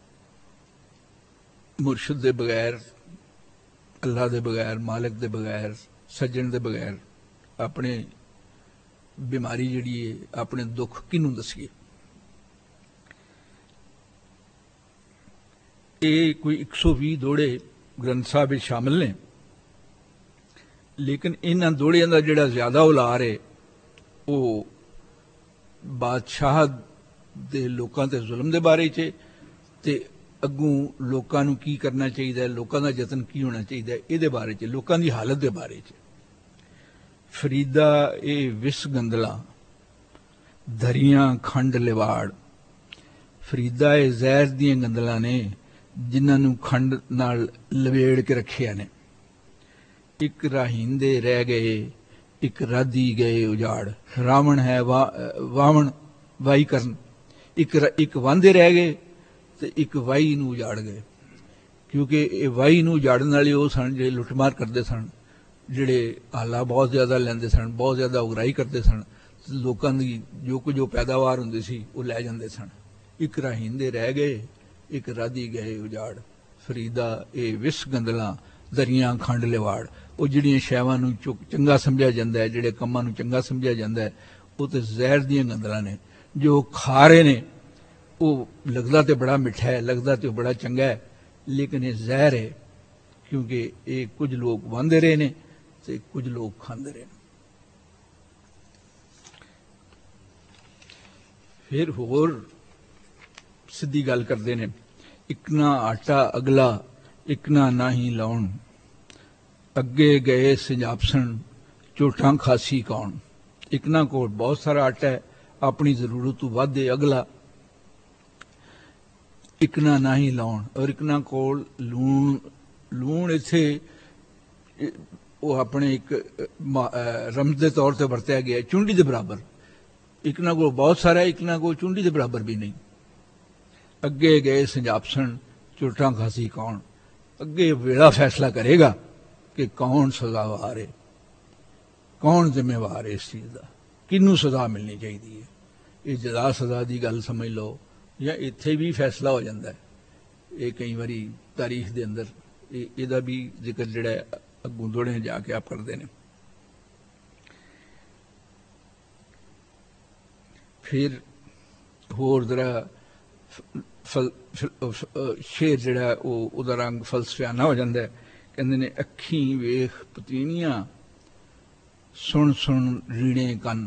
مرشد دے بغیر، اللہ دے بغیر، مالک دے بغیر، سجن دے بغیر اپنے بیماری جڑی ہے، اپنے دکھ کنوں دسیے۔ یہ کوئی ایک سو بھی دوڑے گرنتھ صاحب شامل نے، لیکن انہاں دوڑیاں دا جڑا زیادہ اولار ہے وہ بادشاہ دے لوکاں تے ظلم دے بارے چ، تے اگوں لوکاں نو کی کرنا چاہیے، لوکاں دا جتن کی ہونا چاہیے، یہ دے بارے چ، لوکاں دی حالت دے بارے چ۔ فریدا اے وس گندلا دریاں کھنڈ لیواڑ، فریدا اے زہر دیاں گندلاں نے جنہاں نو کھنڈ نال لویڑ کے رکھیا نے، ایک راہیندے رہ گئے ایک رادی گئے اجاڑ، راون ہے واون وائی کرن، ایک ایک واندے رہ گئے تے ایک وائی نو اجاڑ گئے، کیونکہ یہ وائی نو اجاڑن والے وہ سن جڑے لٹ مار کرتے سن، جڑے آلہ بہت زیادہ لیندے سن، بہت زیادہ اگرائی کرتے سن، لوکاں دی جو کچھ جو پیداوار ہوندی سی وہ لے جاندے سن۔ ایک راہیندے رہ گئے ایک رادی گئے اجاڑ، فریدا اے وس گندلاں دریاں کھنڈ لیواڑ، وہ جڑیاں شیواں نو چنگا سمجھا جاندہ ہے، جڑے کماں نو چنگا سمجھا جاندہ ہے، وہ تے زہر دیاں گندلاں نے، جو کھا رہے نے وہ لگدا تے بڑا مٹھا ہے، لگدا تے بڑا چنگا ہے، لیکن یہ زہر ہے، کیونکہ یہ کچھ لوگ واندے رہے نے تے کچھ لوگ کھاندے رہے نے۔ پھر ہور سدھی گل کرتے ہیں، اکنا آٹا اگلا اکنا نہ ہی لاؤن، اگے گئے سنجاپسن چوٹاں کھاسی کون۔ اکنا کو بہت سارا آٹا ہے، اپنی ضرورت تو ود ہے اگلا، اکنا نہ ہی لاؤن، اور اکنا کو لون لون اتنے وہ اپنے ایک رمز کے طور سے ورتیا گیا چونڈی کے برابر، اکنا کو بہت سارا ہے، اکنا کو چونڈی کے برابر بھی نہیں۔ اگے گئے سنجاپسن چٹاں کھاسی کون، اگے ویلا فیصلہ کرے گا کہ کون سزاوار ہے، کون ذمہوار ہے اس چیز کا، کنوں سزا ملنی چاہیے. یہ جزا سزا کی گل سمجھ لو یا اتنے بھی فیصلہ ہو جاتا ہے. یہ کئی باری تاریخ دے اندر یہ بھی ذکر جڑا ہے اگوں دوڑے جا کے آپ کرتے ہیں. پھر ہور ذرا شیر جڑا وہ وہ رنگ فلسفیانہ ہو جاتا ہے. کہندے نے اکھیں ویخ پتینیاں سن سن ریڑے کن،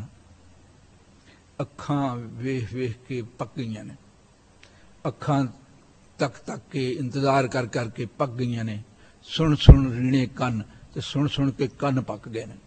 اکھاں ویخ ویخ کے پک گئی نے، اکھاں تک تک کے انتظار کر کر کے پک گئی نے، سن سن ریڑے کن تے سن سن کے کن پک گئے نے.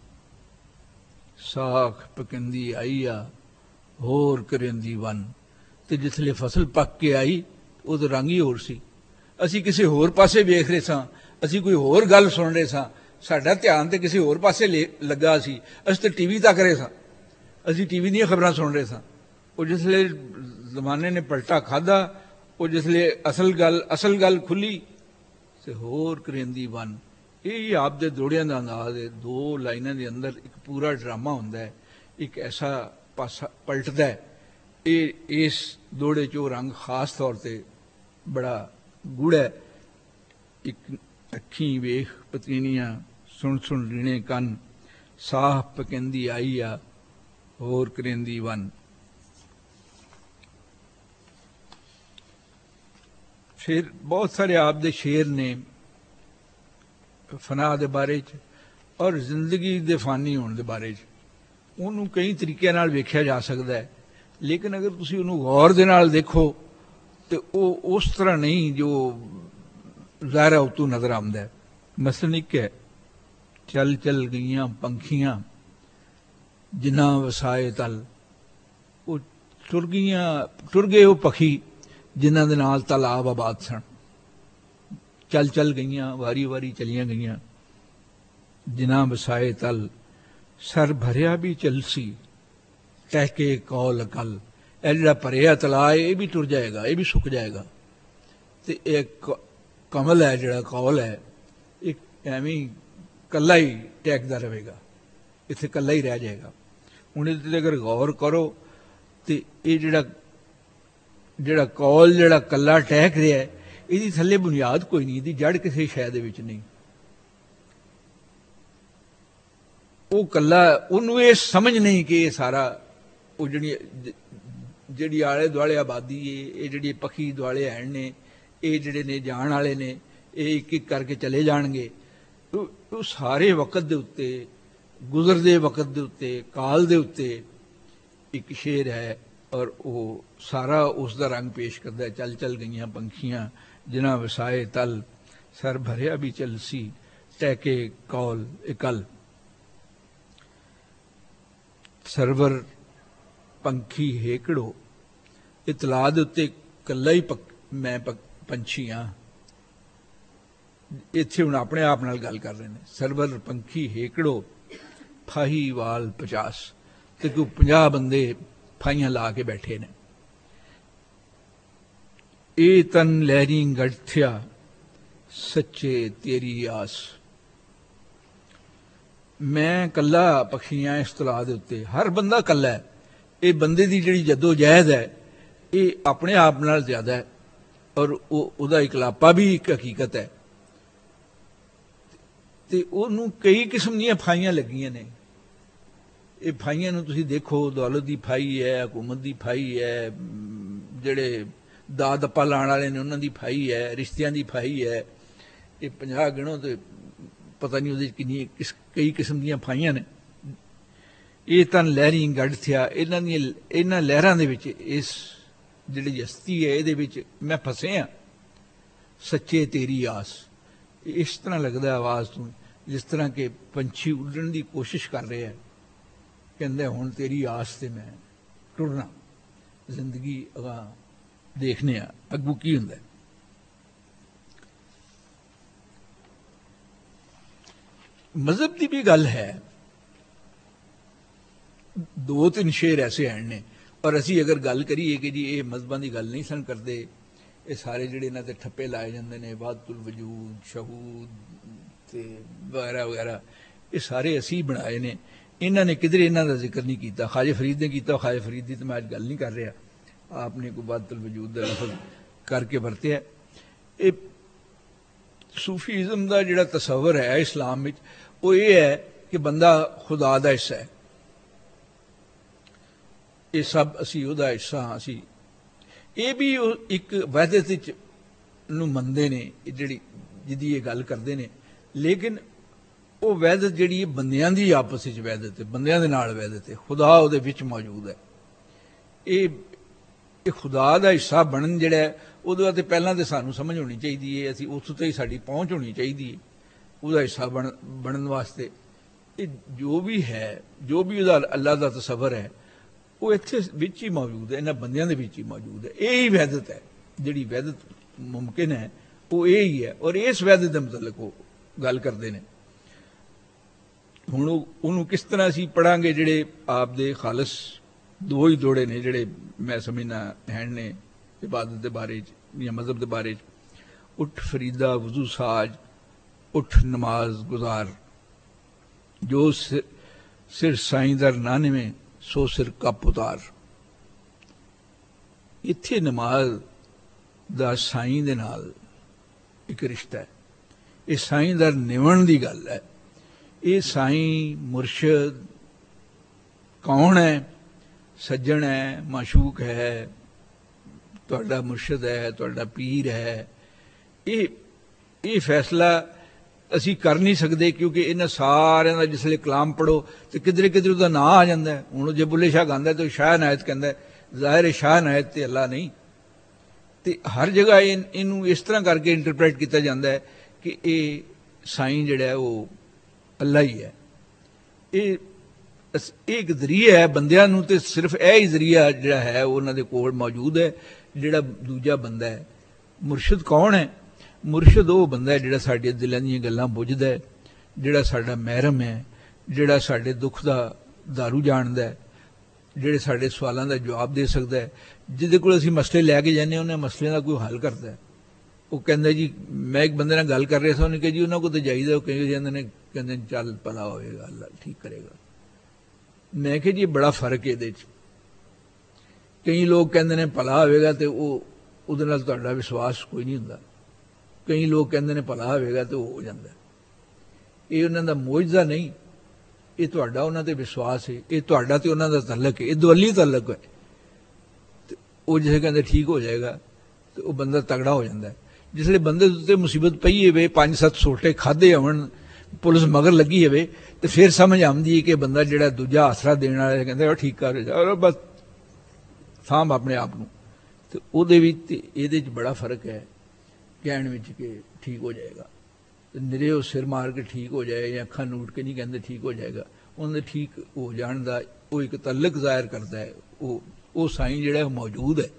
ساکھ پکندی آئی آ ہور کریندی ون، تے جسلے فصل پک کے آئی وہ تو رنگ ہی ہور سی. اسی کسی ہور پاسے ویخ رہے ساں، اسی کوئی ہور گل سن رہے ساں، ساڈا دھیان تے کسی ہور پاسے لگا سی. اسی تے ٹی وی تک رہے ساں، اسی ٹی وی دیا خبراں سن رہے ساں. وہ جسلے زمانے نے پلٹا کھادا، وہ جسلے اصل گل اصل گل کھلی تے ہور کریندی ون. یہی آپ دے دوڑیاں دا انداز ہے. دو لائناں دے اندر ایک پورا ڈرامہ ہوندا ہے، ایک ایسا پاسا پلٹدا ہے. یہ اس دوڑے چو رنگ خاص طور تے بڑا گوڑا ہے. ایک اکھیں ویخ پتینیاں سن سن رینے کن، ساہ پکندی آئی آ ہور کریندی ون. پھر بہت سارے آپ دے شعر نے فنا دے بارے چ اور زندگی دے فانی ہونے دے بارے چ. انہوں کئی طریقے نال ویکھیا جا سکتا ہے، لیکن اگر تسی انہوں غور دے نال دیکھو تو وہ اس طرح نہیں جو ظاہر اتو نظر آمدا ہے. مثلاً ایک ہے چل چل گئیاں پنکھیاں جنہ وسائے تل، وہ ٹر گئیاں ٹر گئے وہ پکھی جنہ دے نال تالاب آباد سن. چل چل گئیاں واری واری چلیاں گئیاں جنہ وسائے تل، سر بھریا بھی چلسی ٹہکے کول کل. اے جڑا بھریا تلا ہے یہ بھی ٹر جائے گا، یہ بھی سک جائے گا. تے ایک کمل ہے جڑا کول ہے ایک ایویں کلا ہی ٹہکدا رہے گا، اتنے کلا ہی رہ جائے گا. ہوں یہ اگر غور کرو تو یہ جڑا جڑا کول جڑا کلا ٹہک رہا ہے یہ تھلے بنیاد کوئی نہیں، یہ جڑ کسی شے دے وچ نہیں. وہ کلا انہوں یہ سمجھ نہیں کہ یہ سارا وہ جڑی جڑی آلے دوالے آبادی ہے، یہ جڑی پکھی دوالے ہیں نے، یہ جڑے نے جان والے نے، یہ ایک ایک کر کے چلے جان گے. وہ سارے وقت دے اتے گزرتے وقت دے اتے کال دے اتے ایک شعر ہے اور وہ سارا اس دا رنگ پیش کرتا ہے. چل چل گئیاں پنکھیاں جنہ وسائے تل، سر بھریا بھی چلسی ٹہکے کول اکل. سرور پنکھی ہیکڑو، اطلاع دے اتے کلا ہی پک میں پنچھی ہاں. اتنے ہوں اپنے آپ نال گل کر رہے ہیں. سرور پنکھی ہیکڑو پھاہی وال پچاس، تے کوئی پنجاہ بندے پھائیاں لا کے بیٹھے نے. اے تن لہری گڑھتیا سچے تیری آس. میں کلا پکھیاں اصطلاح دے اتے، ہر بندہ کلا ہے. یہ بندے دی جڑی جدو جہد ہے یہ اپنے آپ نال زیادہ ہے اور او دا اکلاپا بھی ایک حقیقت ہے. تے انہوں کئی قسم دیا پھائیاں لگیاں نے. یہ پھائیاں نو تسی دیکھو، دولت دی پھائی ہے، حکومت دی پھائی ہے، جڑے دا دپا لان والے نے انہاں دی پھائی ہے، رشتیاں دی پھائی ہے. یہ پنجاہ گنو تو پتہ نہیں وہ کنی کئی قسم دیا پھائیاں نے. یہ تن لہری گڑھ تھیا، یہاں لہراں دے وچ اس جڑی ہستی ہے یہ میں پھسے ہاں. سچے تیری آس، اس طرح لگتا ہے آواز تو جس طرح کہ پنچھی اڈن دی کوشش کر رہے ہیں، کہندے ہن تیری آس تے میں ٹرنا، زندگی اگاں دیکھنے ہاں اگوں کی ہوندا ہے. مذہب کی بھی گل ہے. دو تین شعر ایسے ہیں نے، اور اسی اگر گل کریے کہ جی یہ مذہباں دی گل نہیں سن کرتے، یہ سارے جڑے انہاں تے ٹھپے لائے جاندے نے وحدت الوجود شہود تے وغیرہ وغیرہ یہ سارے اسی بنائے نے انہاں نے کدھر انہاں دا ذکر نہیں کیتا خواجہ فرید نے کیتا خواجہ فرید دی تو میں اج گل نہیں کر رہا آپ نے کوئی وحدت الوجود دا لفظ کر کے ورتیا یہ صوفیزم دا جڑا تصور ہے اسلام وچ وہ یہ ہے کہ بندہ خدا دا حصہ ہے یہ سب اسی او دا حصہ ہاں اسی یہ بھی ایک وحدت نو مندے نے جڑی جدی یہ گل کرتے ہیں لیکن وہ وحدت جڑی ہے بندیاں دی آپس وچ وحدت ہے بندیاں دے نال وحدت ہے خدا او دے وچ موجود ہے یہ یہ خدا دا حصہ بنن جڑا ہے وہ پہلے تو سانوں سمجھ ہونی چاہیے اسی اس تے ساری پہنچ ہونی چاہیے وہ حصہ بن بنن واسطے یہ جو بھی ہے جو بھی وہ اللہ دا تصور ہے وہ اتنے وچ ہی موجود ہے انہاں بندیاں دے وچ ہی موجود ہے یہی وحدت ہے جڑی وحدت ممکن ہے وہ یہی ہے اور اس وحدت دے متعلق وہ گل کرتے ہیں ہن انہوں کس طرح اسی پڑھاں گے جڑے آپ دے خالص دو ہی دوڑے نے جڑے میں سمجھنا ہیں نے عبادت دے بارے یا مذہب دے بارے اٹھ فریدا وضو ساج اٹھ نماز گزار جو سر سائیں در نانے میں سو سر کپ اتار اتھے نماز دا سائیں دے نال ایک رشتہ ہے یہ سائیں در نیون دی گل ہے یہ سائیں مرشد کون ہے سجن ہے معشوق ہے تہاڈا مرشد ہے تہاڈا پیر ہے یہ یہ فیصلہ اسی کر نہیں سکتے کیونکہ انہاں سارے دا جسلے کلام پڑھو تو کدھر کدھر دا نام آ جاتا ہے ہوں جے بلے شاہ گاندہ ہے تو شاہ عنایت کہندا ہے ظاہر شاہ عنایت تے اللہ نہیں تے ہر جگہ انہوں اس طرح کر کے انٹرپریٹ کیتا جاتا ہے کہ یہ سائیں جڑا ہے وہ اللہ ہی ہے یہ ایک ذریعہ ہے بندیاں نوں تے صرف یہ ذریعہ جڑا ہے انہاں دے کول موجود ہے جڑا دوجا بندہ ہے مرشد کون ہے مرشد وہ بندہ ہے جڑا ساڈے دلاں دیاں گلاں بجھدا ہے جڑا ساڈا محرم ہے جڑا ساڈے دکھ دا دارو جاندا ہے جڑے ساڈے سوالاں دا جواب دے سکدا ہے جہدے کول اسی مسئلے لے کے جانے انہیں مسئلے دا کوئی حل کرتا ہے وہ کہندا جی میں ایک بندے نال گل کر رہا تھا انہیں کہا جی انہاں کو تے چاہیے وہ کہیں جاندے نے کہندے چل بھلا ہوئے گا اللہ ٹھیک کرے گا میں کہ جی بڑا فرق ہے یہ کئی لوگ کہندے نے بھلا ہوئے گا تو وہ وہ تہاڈا وشواس کوئی نہیں ہوندا کئی لوگ کہندے نے بھلا ہوئے گا تو وہ ہو جاتا ہے یہ انہاں دا معجزہ نہیں یہ تہاڈا انہاں تے وشواس ہے یہ تہاڈا تے انہاں دا تعلق ہے یہ دولی تعلق ہے وہ جسے کہندے ٹھیک ہو جائے گا تو وہ بندہ تگڑا ہو جاتا ہے جسے بندے تے مصیبت پئی ہوئے پانچ سات سوٹے کھادے ہون پولیس مگر لگی ہوئے تو پھر سمجھ آمدی ہے کہ بندہ جڑا دوجا آسرا دینے والا کہندا ہے ٹھیک کر جا اور بس سانب اپنے آپ کو تو وہ یہ بڑا فرق ہے کہنے وچ کہ ٹھیک ہو جائے گا نرے وہ سر مار کے ٹھیک ہو جائے یا اکھاں نوٹ کے نہیں کہندے ٹھیک ہو جائے گا انہوں نے ٹھیک ہو جان دا وہ ایک تعلق ظاہر کرتا ہے وہ وہ سائیں جڑا ہے موجود ہے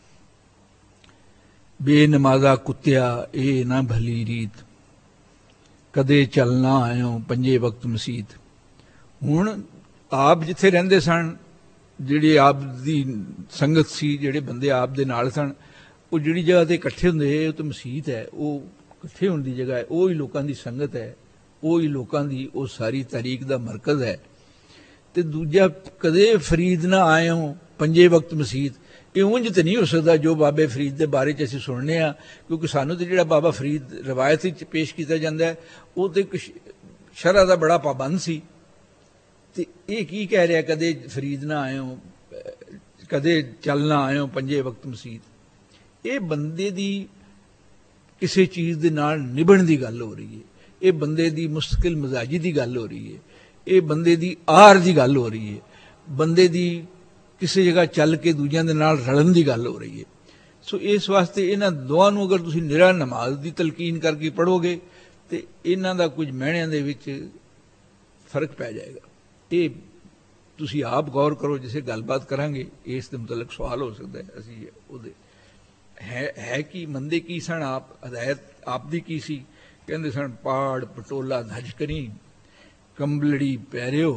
بے نمازا کتیا اے نہ بھلی ریت کدے چلنا آئے پنجے وقت مسیت ہوں آپ جتھے رہندے سن جڑی آپ دی سنگت سی جڑے بندے آپ دے نال سن وہ جڑی جگہ تے اکٹھے ہوندے وہ تو مسیت ہے وہ اکٹھے ہونے دی جگہ ہے وہی لوکاں دی سنگت ہے وہی لوکاں دی وہ ساری تاریخ دا مرکز ہے تے دوجا کدے فرید نہ آئے ہوں پنجے وقت مسیت یہ اونج تو نہیں ہو سکتا جو بابے فرید دے بارے چ اسی سننے ہاں کیونکہ سانوں تے جڑا بابا فرید روایت پیش کیتا جاتا ہے وہ تو ایک شرع دا بڑا پابند سی تے یہ کی کہہ رہا کدے فرید نہ آئے ہوں کدے چلنا آئے ہوں پنجے وقت مسیت یہ بندے دی کسی چیز دے نال نبھن دی گل ہو رہی ہے یہ بندے دی مستقل مزاجی دی گل ہو رہی ہے یہ بندے دی آر دی گل ہو رہی ہے بندے دی کسی جگہ چل کے دوجیاں دے نال رلن دی گل ہو رہی ہے سو اس واسطے انہاں دعا نو اگر تسی نرا نماز دی تلقین کر کے پڑھو گے تو انہاں دا کچھ معنیاں دے وچ فرق پی جائے گا یہ تسی آپ غور کرو جسے گل بات کریں گے اس دے متعلق سوال ہو سکتا ہے اسی او دے ہے ہے کی مندے کی سن آپ ہدایت آپ دی کی سی کہندے سن پاڑ پٹولا دھج کری کمبلڑی پیریو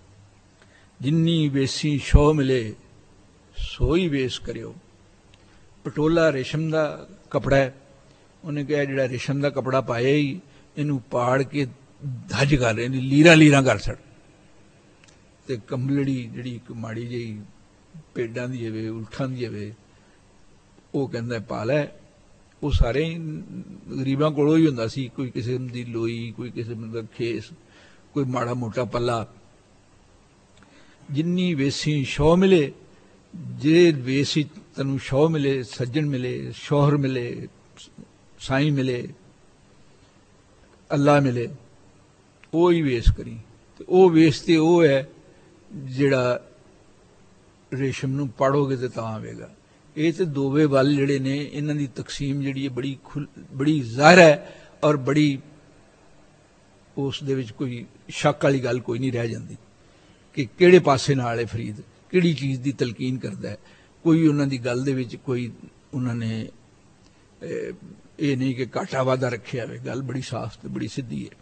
جنی ویسی شو ملے سوئی ویس کریو پٹولا ریشم کا کپڑا ہے، انہیں کہا جڑا ریشم کا کپڑا پایا ہی یہ پاڑ کے دھج کر رہے لیرا لیرا کر سڑ تے کمبلڑی جڑی ایک ماڑی جی پیڈاں دی ہوے الٹھاں دی ہوے وہ کہندا ہے پا لے۔ وہ سارے غریباں کولوں ہی ہوندا سی، کوئی قسم دی لوئی، کوئی قسم دا کھیس، کوئی ماڑا موٹا پلا، جنی ویسی شو ملے، جے ویسی تینوں شو ملے، سجن ملے، شوہر ملے، سائیں ملے، اللہ ملے، وہی ویس کری۔ وہ ویس تے وہ ہے جڑا ریشم نو پاڑو گے تو تاں آئے گا۔ یہ تو دووے ول جڑے نے انہاں دی تقسیم جڑی ہے بڑی کھل بڑی ظاہر ہے اور بڑی اس دے وچ کوئی شک والی گل کوئی نہیں رہ جاندی کہ کہڑے پاسے نال ہے فرید، کہڑی چیز دی تلقین کردا ہے۔ کوئی انہاں دی گل دے وچ کوئی انہاں نے یہ نہیں کہ گھاٹا وعدہ رکھیا ہوئے، گل بڑی صاف تے بڑی سدھی ہے۔